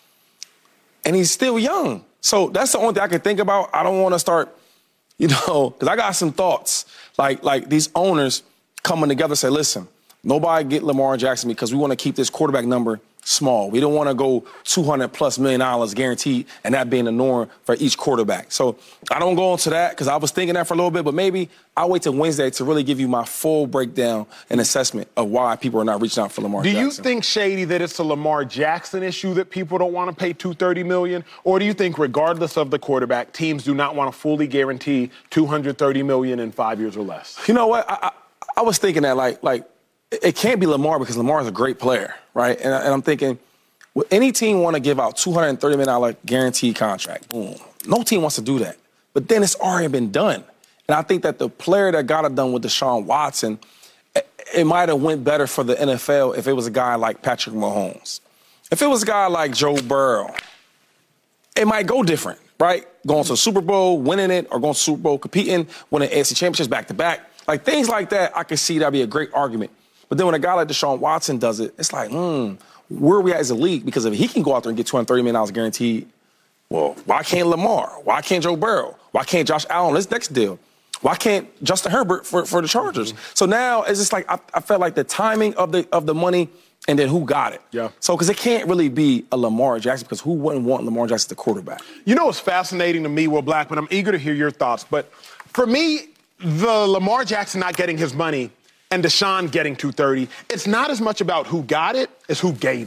And he's still young. So that's the only thing I can think about. I don't want to start... because I got some thoughts. Like these owners coming together say, listen, nobody get Lamar Jackson because we want to keep this quarterback number small. We don't want to go $200+ million guaranteed and that being the norm for each quarterback. So I don't go into that because I was thinking that for a little bit, but maybe I'll wait till Wednesday to really give you my full breakdown and assessment of why people are not reaching out for Lamar Jackson. Do you think, Shady, that it's a Lamar Jackson issue that people don't want to pay $230 million? Or do you think, regardless of the quarterback, teams do not want to fully guarantee $230 million in 5 years or less? You know what? I was thinking that, like, it can't be Lamar because Lamar is a great player, right? And I'm thinking, would any team want to give out $230 million guaranteed contract? Boom. No team wants to do that. But then it's already been done. And I think that the player that got it done with Deshaun Watson, it might have went better for the NFL if it was a guy like Patrick Mahomes. If it was a guy like Joe Burrow, it might go different, right? Going to the Super Bowl, winning it, or going to the Super Bowl, competing, winning AFC championships back-to-back. Like, things like that, I can see that'd be a great argument. But then when a guy like Deshaun Watson does it, it's like, where are we at as a league? Because if he can go out there and get $230 million guaranteed, well, why can't Lamar? Why can't Joe Burrow? Why can't Josh Allen? This next deal. Why can't Justin Herbert for the Chargers? So now it's just like I felt like the timing of the money and then who got it. Yeah. So because it can't really be a Lamar Jackson because who wouldn't want Lamar Jackson the quarterback? You know what's fascinating to me, Will Blackman? I'm eager to hear your thoughts. But for me, the Lamar Jackson not getting his money and Deshaun getting $230, it's not as much about who got it as who gave it.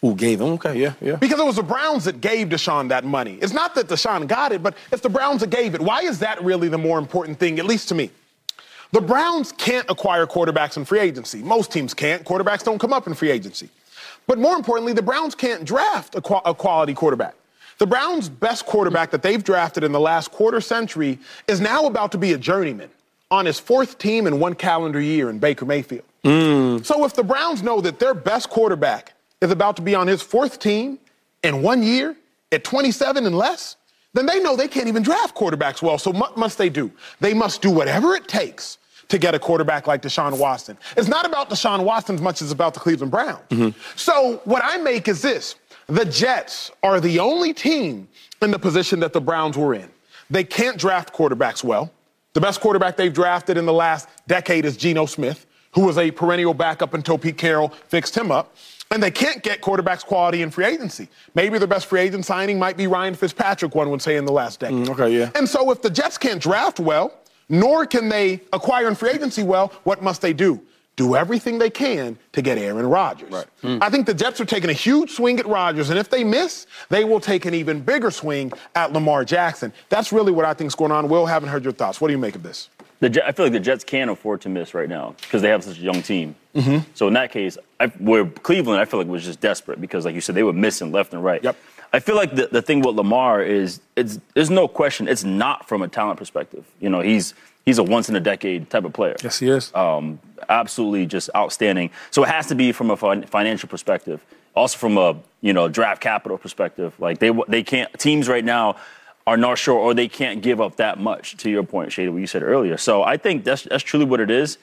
Who gave him? Okay, yeah. Because it was the Browns that gave Deshaun that money. It's not that Deshaun got it, but it's the Browns that gave it. Why is that really the more important thing, at least to me? The Browns can't acquire quarterbacks in free agency. Most teams can't. Quarterbacks don't come up in free agency. But more importantly, the Browns can't draft a quality quarterback. The Browns' best quarterback that they've drafted in the last quarter century is now about to be a journeyman on his 4th team in 1 calendar year in Baker Mayfield. So if the Browns know that their best quarterback is about to be on his 4th team in 1 year at 27 and less, then they know they can't even draft quarterbacks well. So what must they do? They must do whatever it takes to get a quarterback like Deshaun Watson. It's not about Deshaun Watson as much as it's about the Cleveland Browns. So what I make is this. The Jets are the only team in the position that the Browns were in. They can't draft quarterbacks well. The best quarterback they've drafted in the last decade is Geno Smith, who was a perennial backup until Pete Carroll fixed him up. And they can't get quarterbacks quality in free agency. Maybe their best free agent signing might be Ryan Fitzpatrick, one would say, in the last decade. And so if the Jets can't draft well, nor can they acquire in free agency well, what must they do? Do everything they can to get Aaron Rodgers. I think the Jets are taking a huge swing at Rodgers, and if they miss, they will take an even bigger swing at Lamar Jackson. That's really what I think is going on. Will, haven't heard your thoughts. What do you make of this? I feel like the Jets can't afford to miss right now because they have such a young team. So in that case, where Cleveland, I feel like was just desperate because, like you said, they were missing left and right. I feel like the thing with Lamar is there's no question it's not from a talent perspective. You know, he's a once-in-a-decade type of player. Yes, he is. Absolutely just outstanding. So it has to be from a financial perspective. Also from a, draft capital perspective. Like, they can't – teams right now are not sure or they can't give up that much, to your point, Shady, what you said earlier. So I think that's truly what it is.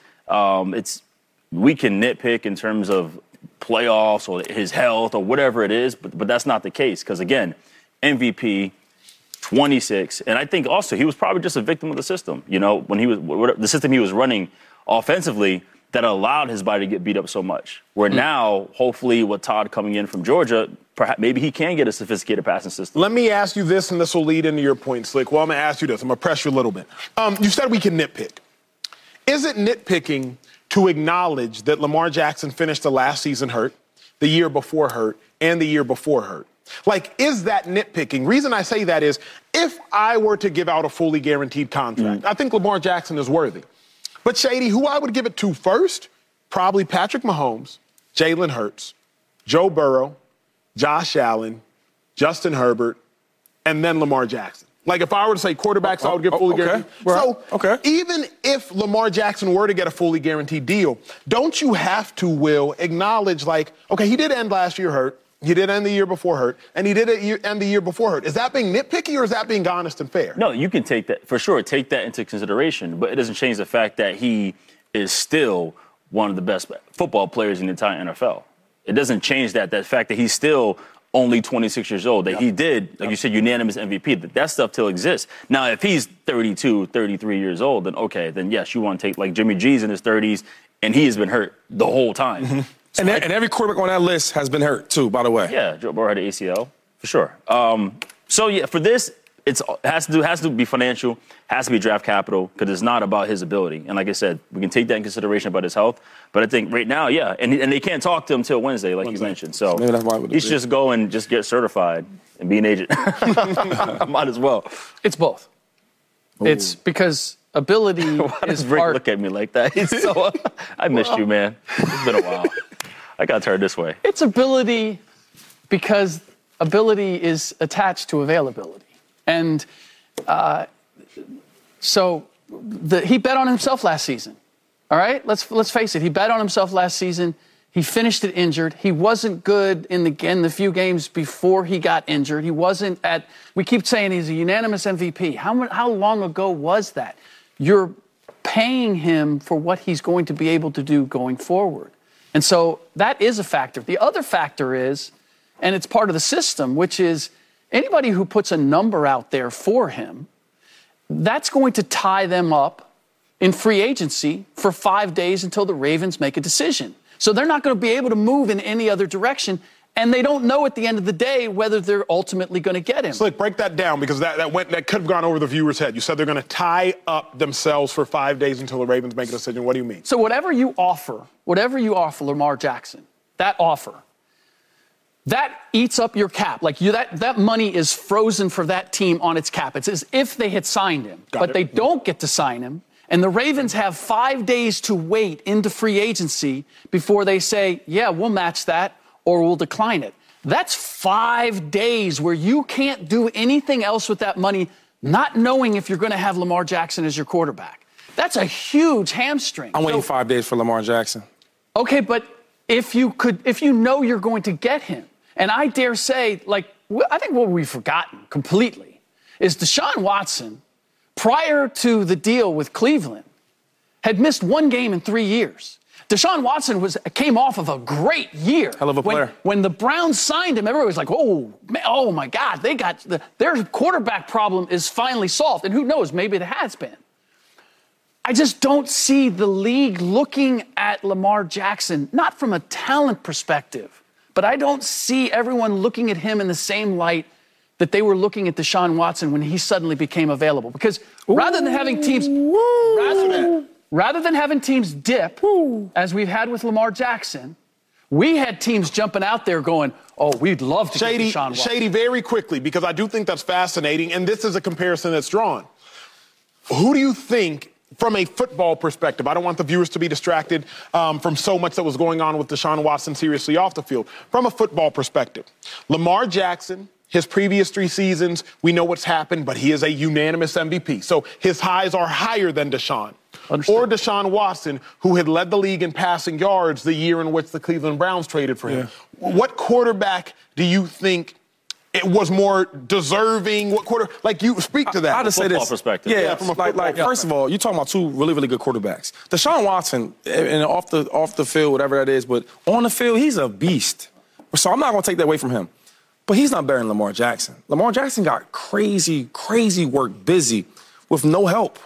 We can nitpick in terms of playoffs or his health or whatever it is, but that's not the case because, again, MVP – 26, and I think also he was probably just a victim of the system. When he was the system he was running offensively that allowed his body to get beat up so much. Where now, hopefully, with Todd coming in from Georgia, perhaps maybe he can get a sophisticated passing system. Let me ask you this, and this will lead into your point, Slick. Well, I'm going to ask you this. I'm going to press you a little bit. You said we can nitpick. Is it nitpicking to acknowledge that Lamar Jackson finished the last season hurt, the year before hurt, and the year before hurt? Like, is that nitpicking? Reason I say that is, if I were to give out a fully guaranteed contract, I think Lamar Jackson is worthy. But, Shady, who I would give it to first, probably Patrick Mahomes, Jalen Hurts, Joe Burrow, Josh Allen, Justin Herbert, and then Lamar Jackson. Like, if I were to say quarterbacks, I would give fully guaranteed. So, even if Lamar Jackson were to get a fully guaranteed deal, don't you have to, Will, acknowledge, like, okay, he did end last year hurt. He did end the year before hurt, and he did end the year before hurt. Is that being nitpicky or is that being honest and fair? No, you can take that, for sure, take that into consideration, but it doesn't change the fact that he is still one of the best football players in the entire NFL. It doesn't change that fact that he's still only 26 years old, that he did, like you said, unanimous MVP. That stuff still exists. Now, if he's 32, 33 years old, then okay, then yes, you want to take, like Jimmy G's in his 30s, and he has been hurt the whole time. So and every quarterback on that list has been hurt, too, by the way. Yeah, Joe Burrow had an ACL, for sure. For this, it has to be financial, has to be draft capital, because it's not about his ability. And like I said, we can take that in consideration about his health. But I think right now, yeah, and they can't talk to him until Wednesday, like you mentioned. So maybe that's why he should just go and just get certified and be an agent. Might as well. It's both. Ooh. It's because ability Why is does Rick part... look at me like that? He's so, I missed you, man. It's been a while. I got to turn this way. It's ability because ability is attached to availability. And he bet on himself last season. All right? Let's face it. He bet on himself last season. He finished it injured. He wasn't good in the few games before he got injured. He wasn't we keep saying he's a unanimous MVP. How long ago was that? You're paying him for what he's going to be able to do going forward. And so that is a factor. The other factor is, and it's part of the system, which is anybody who puts a number out there for him, that's going to tie them up in free agency for 5 days until the Ravens make a decision. So they're not going to be able to move in any other direction, and they don't know at the end of the day whether they're ultimately going to get him. Slick, break that down because that could have gone over the viewer's head. You said they're going to tie up themselves for 5 days until the Ravens make a decision. What do you mean? So whatever you offer Lamar Jackson, that offer, that eats up your cap. Like that money is frozen for that team on its cap. It's as if they had signed him, but they don't get to sign him. And the Ravens have 5 days to wait into free agency before they say, yeah, we'll match that or we'll decline it. That's 5 days where you can't do anything else with that money, not knowing if you're going to have Lamar Jackson as your quarterback. That's a huge hamstring. I'm waiting 5 days for Lamar Jackson. Okay, but if you know you're going to get him, and I dare say, I think what we've forgotten completely is Deshaun Watson, prior to the deal with Cleveland, had missed 1 game in 3 years. Deshaun Watson came off of a great year. Hell of a player. When the Browns signed him, everybody was like, oh my God, their quarterback problem is finally solved. And who knows, maybe it has been. I just don't see the league looking at Lamar Jackson, not from a talent perspective, but I don't see everyone looking at him in the same light that they were looking at Deshaun Watson when he suddenly became available. Because rather than having teams dip, as we've had with Lamar Jackson, we had teams jumping out there going, oh, we'd love to get Deshaun Watson. Shady, very quickly, because I do think that's fascinating, and this is a comparison that's drawn. Who do you think, from a football perspective, I don't want the viewers to be distracted from so much that was going on with Deshaun Watson seriously off the field. From a football perspective, Lamar Jackson, his previous 3 seasons, we know what's happened, but he is a unanimous MVP. So his highs are higher than Deshaun. Understood. Or Deshaun Watson, who had led the league in passing yards the year in which the Cleveland Browns traded for him. Yeah. What quarterback do you think it was more deserving? You speak to that. I'll just say this. Perspective. Yeah, from a football first of all, you're talking about 2 really, really good quarterbacks. Deshaun Watson, and off the field, whatever that is, but on the field, he's a beast. So I'm not going to take that away from him. But he's not better than Lamar Jackson. Lamar Jackson got crazy work, busy, with no help.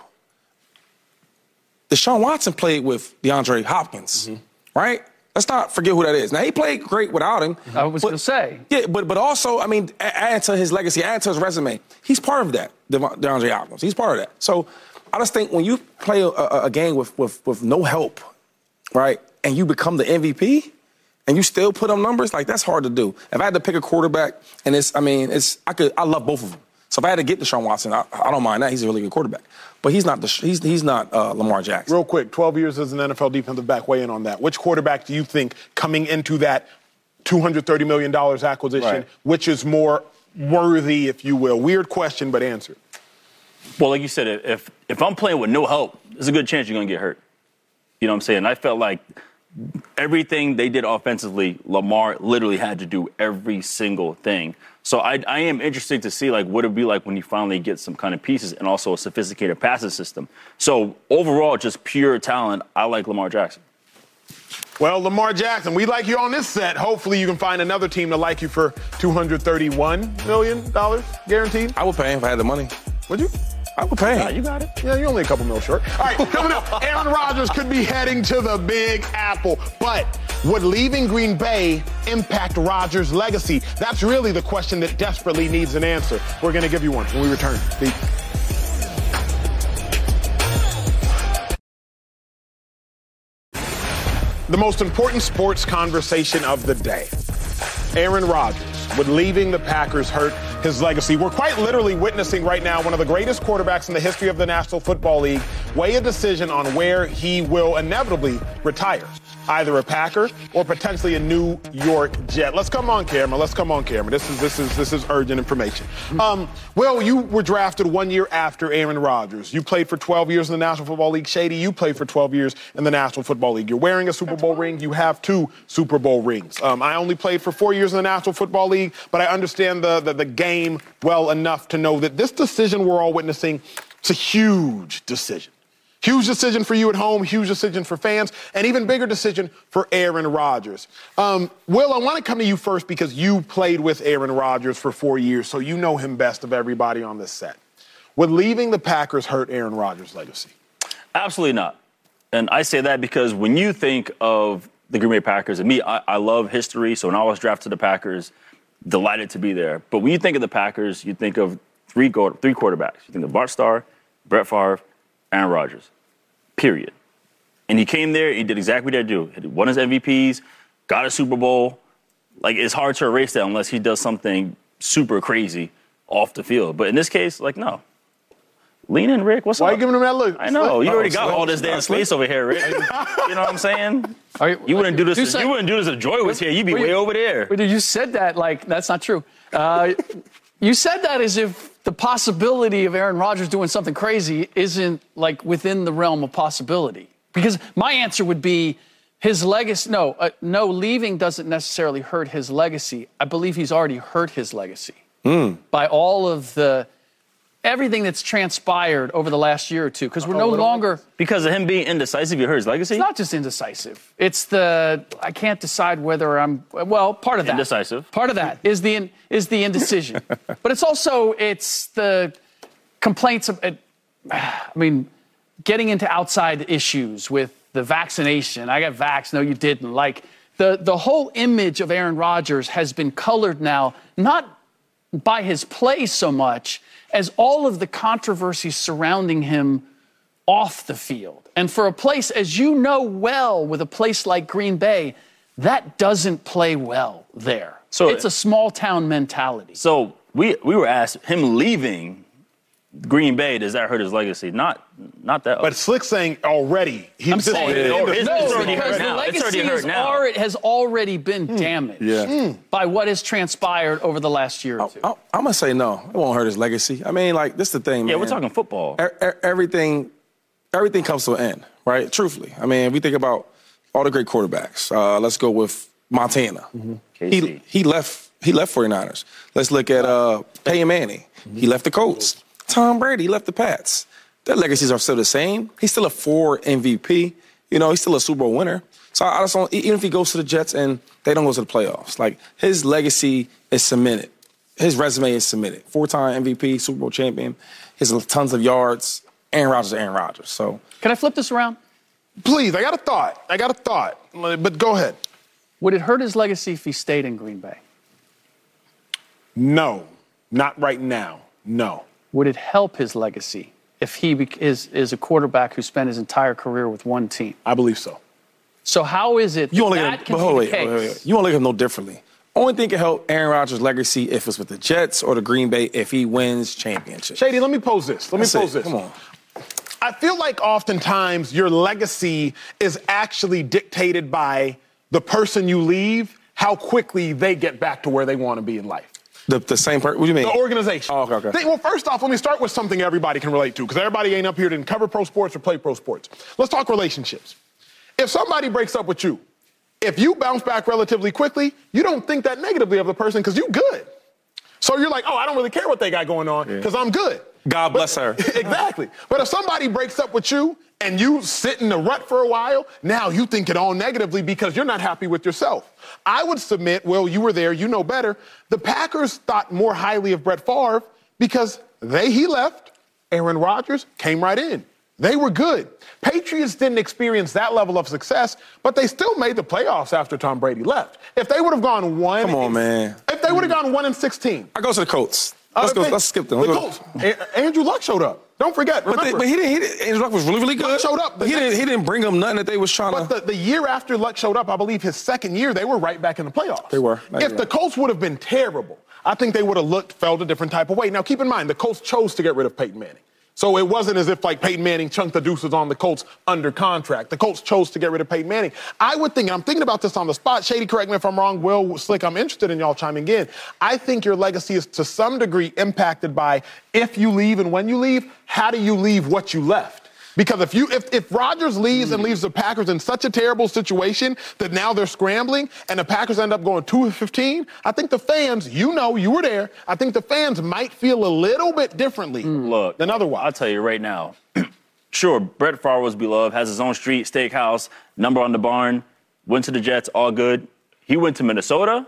Deshaun Watson played with DeAndre Hopkins, right? Let's not forget who that is. Now, he played great without him. I was going to say. Yeah, but also, I mean, add to his legacy, add to his resume. He's part of that, DeAndre Hopkins. He's part of that. So I just think when you play a game with no help, right, and you become the MVP, and you still put up numbers, that's hard to do. If I had to pick a quarterback, and I love both of them. So if I had to get Deshaun Watson, I don't mind that. He's a really good quarterback. But he's not Lamar Jackson. Real quick, 12 years as an NFL defensive back, weigh in on that. Which quarterback do you think, coming into that $230 million acquisition, which is more worthy, if you will? Weird question, but answer. Well, like you said, if I'm playing with no help, there's a good chance you're going to get hurt. You know what I'm saying? I felt like everything they did offensively, Lamar literally had to do every single thing. So I am interested to see, what it'd be like when you finally get some kind of pieces and also a sophisticated passing system. So overall, just pure talent, I like Lamar Jackson. Well, Lamar Jackson, we like you on this set. Hopefully you can find another team to like you for $231 million guaranteed. I would pay him if I had the money. Would you? I would pay him. You got it. Yeah, you're only a couple mil short. All right, coming up, Aaron Rodgers could be heading to the Big Apple. But would leaving Green Bay impact Rodgers' legacy? That's really the question that desperately needs an answer. We're going to give you one when we return. The most important sports conversation of the day. Aaron Rodgers, would leaving the Packers hurt his legacy? We're quite literally witnessing right now one of the greatest quarterbacks in the history of the National Football League weigh a decision on where he will inevitably retire. Either a Packer or potentially a New York Jet. Let's come on camera. This is urgent information. Well, you were drafted 1 year after Aaron Rodgers. You played for 12 years in the National Football League. Shady, you played for 12 years in the National Football League. You're wearing a Super Bowl ring. You have 2 Super Bowl rings. I only played for 4 years in the National Football League, but I understand the game well enough to know that this decision we're all witnessing, it's a huge decision. Huge decision for you at home, huge decision for fans, and even bigger decision for Aaron Rodgers. Will, I want to come to you first because you played with Aaron Rodgers for 4 years, so you know him best of everybody on this set. Would leaving the Packers hurt Aaron Rodgers' legacy? Absolutely not. And I say that because when you think of the Green Bay Packers, and me, I love history, so when I was drafted to the Packers, delighted to be there. But when you think of the Packers, you think of three quarterbacks. You think of Bart Starr, Brett Favre, Aaron Rodgers. Period. And he came there, he did exactly what he had to do. He won his MVPs, got a Super Bowl, like, it's hard to erase that unless he does something super crazy off the field. But in this case, like, no. Lean in, Rick. What's up? Why are you giving him that look? I know. You already got all this damn space over here, Rick. You know what I'm saying? You wouldn't do this. You wouldn't do this if Joy was here. You'd be way over there. But you said that like that's not true. You said that as if the possibility of Aaron Rodgers doing something crazy isn't like within the realm of possibility. Because my answer would be his legacy. No, leaving doesn't necessarily hurt his legacy. I believe he's already hurt his legacy by all of everything that's transpired over the last year or two, because we're no longer... Because of him being indecisive, you hurt his legacy? It's not just indecisive. It's I can't decide whether I'm... Well, part of that. Indecisive. Part of that is the indecision. But it's the complaints of... getting into outside issues with the vaccination. I got vaxxed. No, you didn't. Like, the whole image of Aaron Rodgers has been colored now, not by his play so much as all of the controversies surrounding him off the field. And for a place, as you know well, with a place like Green Bay, that doesn't play well there. So it's a small town mentality. So we were asked, him leaving Green Bay, does that hurt his legacy? Not that. But Slick's saying already. It's already hurt now. The legacy has already been damaged by what has transpired over the last year or two. I'm going to say no. It won't hurt his legacy. I mean, like, this is the thing, man. Yeah, we're talking football. Everything comes to an end, right? Truthfully. I mean, we think about all the great quarterbacks. Let's go with Montana. KC. He left 49ers. Let's look at Peyton Manning. He left the Colts. Tom Brady left the Pats. Their legacies are still the same. He's still a 4 MVP. You know, he's still a Super Bowl winner. So I just don't, even if he goes to the Jets and they don't go to the playoffs, like, his legacy is cemented. His resume is cemented. 4-time MVP, Super Bowl champion. He has tons of yards. Aaron Rodgers. So, can I flip this around? Please, I got a thought. But go ahead. Would it hurt his legacy if he stayed in Green Bay? No, not right now. No. Would it help his legacy if he is a quarterback who spent his entire career with one team? I believe so. So how is it that can be the case? Wait. You want to look at him no differently. Only thing can help Aaron Rodgers' legacy if it's with the Jets or the Green Bay if he wins championships. Shady, let me pose this. Come on. I feel like oftentimes your legacy is actually dictated by the person you leave, how quickly they get back to where they want to be in life. The same person? What do you mean? The organization. Oh, okay. Well, first off, let me start with something everybody can relate to, because everybody ain't up here to cover pro sports or play pro sports. Let's talk relationships. If somebody breaks up with you, if you bounce back relatively quickly, you don't think that negatively of the person because you good. So you're like, oh, I don't really care what they got going on because I'm good. God bless her. Exactly. But if somebody breaks up with you and you sit in the rut for a while, now you think it all negatively because you're not happy with yourself. I would submit, well, you were there, you know better. The Packers thought more highly of Brett Favre because he left, Aaron Rodgers came right in. They were good. Patriots didn't experience that level of success, but they still made the playoffs after Tom Brady left. If they would have gone one... Come on, man. If they would have gone 1-16... I go to the Colts. Let's skip them. The Colts. Andrew Luck showed up. Don't forget. Remember. But Andrew Luck was really, really good. Luck showed up. He didn't bring them nothing that they was trying to... But the year after Luck showed up, I believe his second year, they were right back in the playoffs. They were. If the Colts would have been terrible, I think they would have felt a different type of way. Now, keep in mind, the Colts chose to get rid of Peyton Manning. So it wasn't as if, like, Peyton Manning chunked the deuces on the Colts under contract. The Colts chose to get rid of Peyton Manning. I would think, and I'm thinking about this on the spot, Shady, correct me if I'm wrong, Will, Slick, I'm interested in y'all chiming in. I think your legacy is to some degree impacted by if you leave and when you leave, how do you leave what you left? Because if Rodgers leaves and leaves the Packers in such a terrible situation that now they're scrambling and the Packers end up going 2-15, I think the fans, you were there, I think the fans might feel a little bit differently than otherwise. I'll tell you right now, sure, Brett Favre was beloved, has his own street, steakhouse, number on the barn, went to the Jets, all good. He went to Minnesota.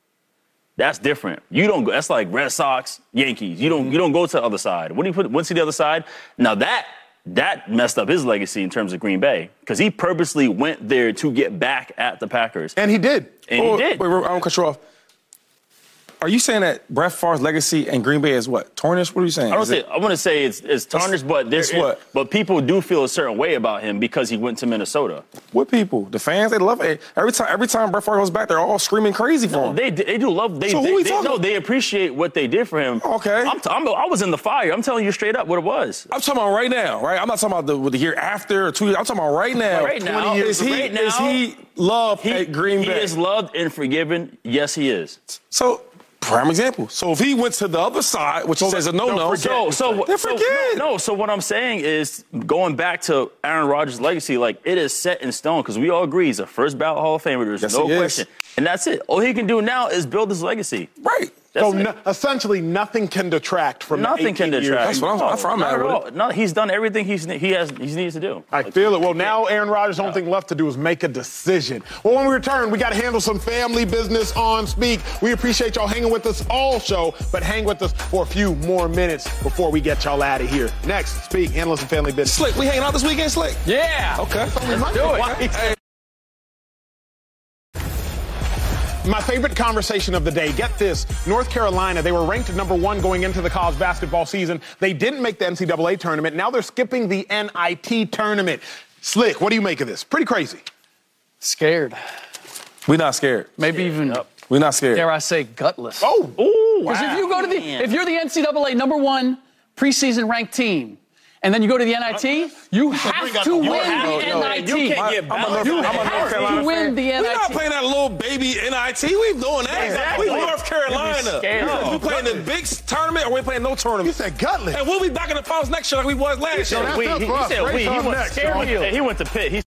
That's different. You don't go. That's like Red Sox, Yankees. You don't go to the other side. When you went to the other side, now that messed up his legacy in terms of Green Bay because he purposely went there to get back at the Packers. And he did. He did. Wait, I don't cut you off. are you saying that Brett Favre's legacy in Green Bay is what? Tarnished? What are you saying? I want to say it's tarnished, but but people do feel a certain way about him because he went to Minnesota. What people? The fans, they love it. Every time Brett Favre goes back, they're all screaming crazy for him. They do love. They appreciate what they did for him. Okay. I was in the fire. I'm telling you straight up what it was. I'm talking about right now, right? I'm not talking about the year after or 2 years. I'm talking about right now. Right now. Is he loved at Green Bay? He is loved and forgiven. Yes, he is. So, prime example. So if he went to the other side, which says a no-no, So what I'm saying is, going back to Aaron Rodgers' legacy, like, it is set in stone because we all agree he's a first ballot Hall of Famer. There's no question. And that's it. All he can do now is build his legacy. Right. Essentially, nothing can detract from nothing can detract. That's what I'm at with it. No, he's done everything he needs to do. I feel it. Well, now Aaron Rodgers' only thing left to do is make a decision. Well, when we return, we got to handle some family business on Speak. We appreciate y'all hanging with us all show, but hang with us for a few more minutes before we get y'all out of here. Next, Speak, handling some family business. Slick, we hanging out this weekend, Slick? Yeah. Okay. Let's do it. Hey. My favorite conversation of the day, get this, North Carolina, they were ranked #1 going into the college basketball season. They didn't make the NCAA tournament. Now they're skipping the NIT tournament. Slick, what do you make of this? Pretty crazy. Scared. We're not scared. Maybe even, we're not scared. dare I say, gutless. Oh. Because if you go to if you're the NCAA #1 preseason ranked team, and then you go to the NIT, you have to win the NIT. You can't get bounced. You have to win the NIT. We're not playing that little baby NIT. We doing that. Exactly. We North Carolina. We playing the big tournament or we playing no tournament? You said gutless. And we'll be back in the finals next year like we was last year. He went to Pitt.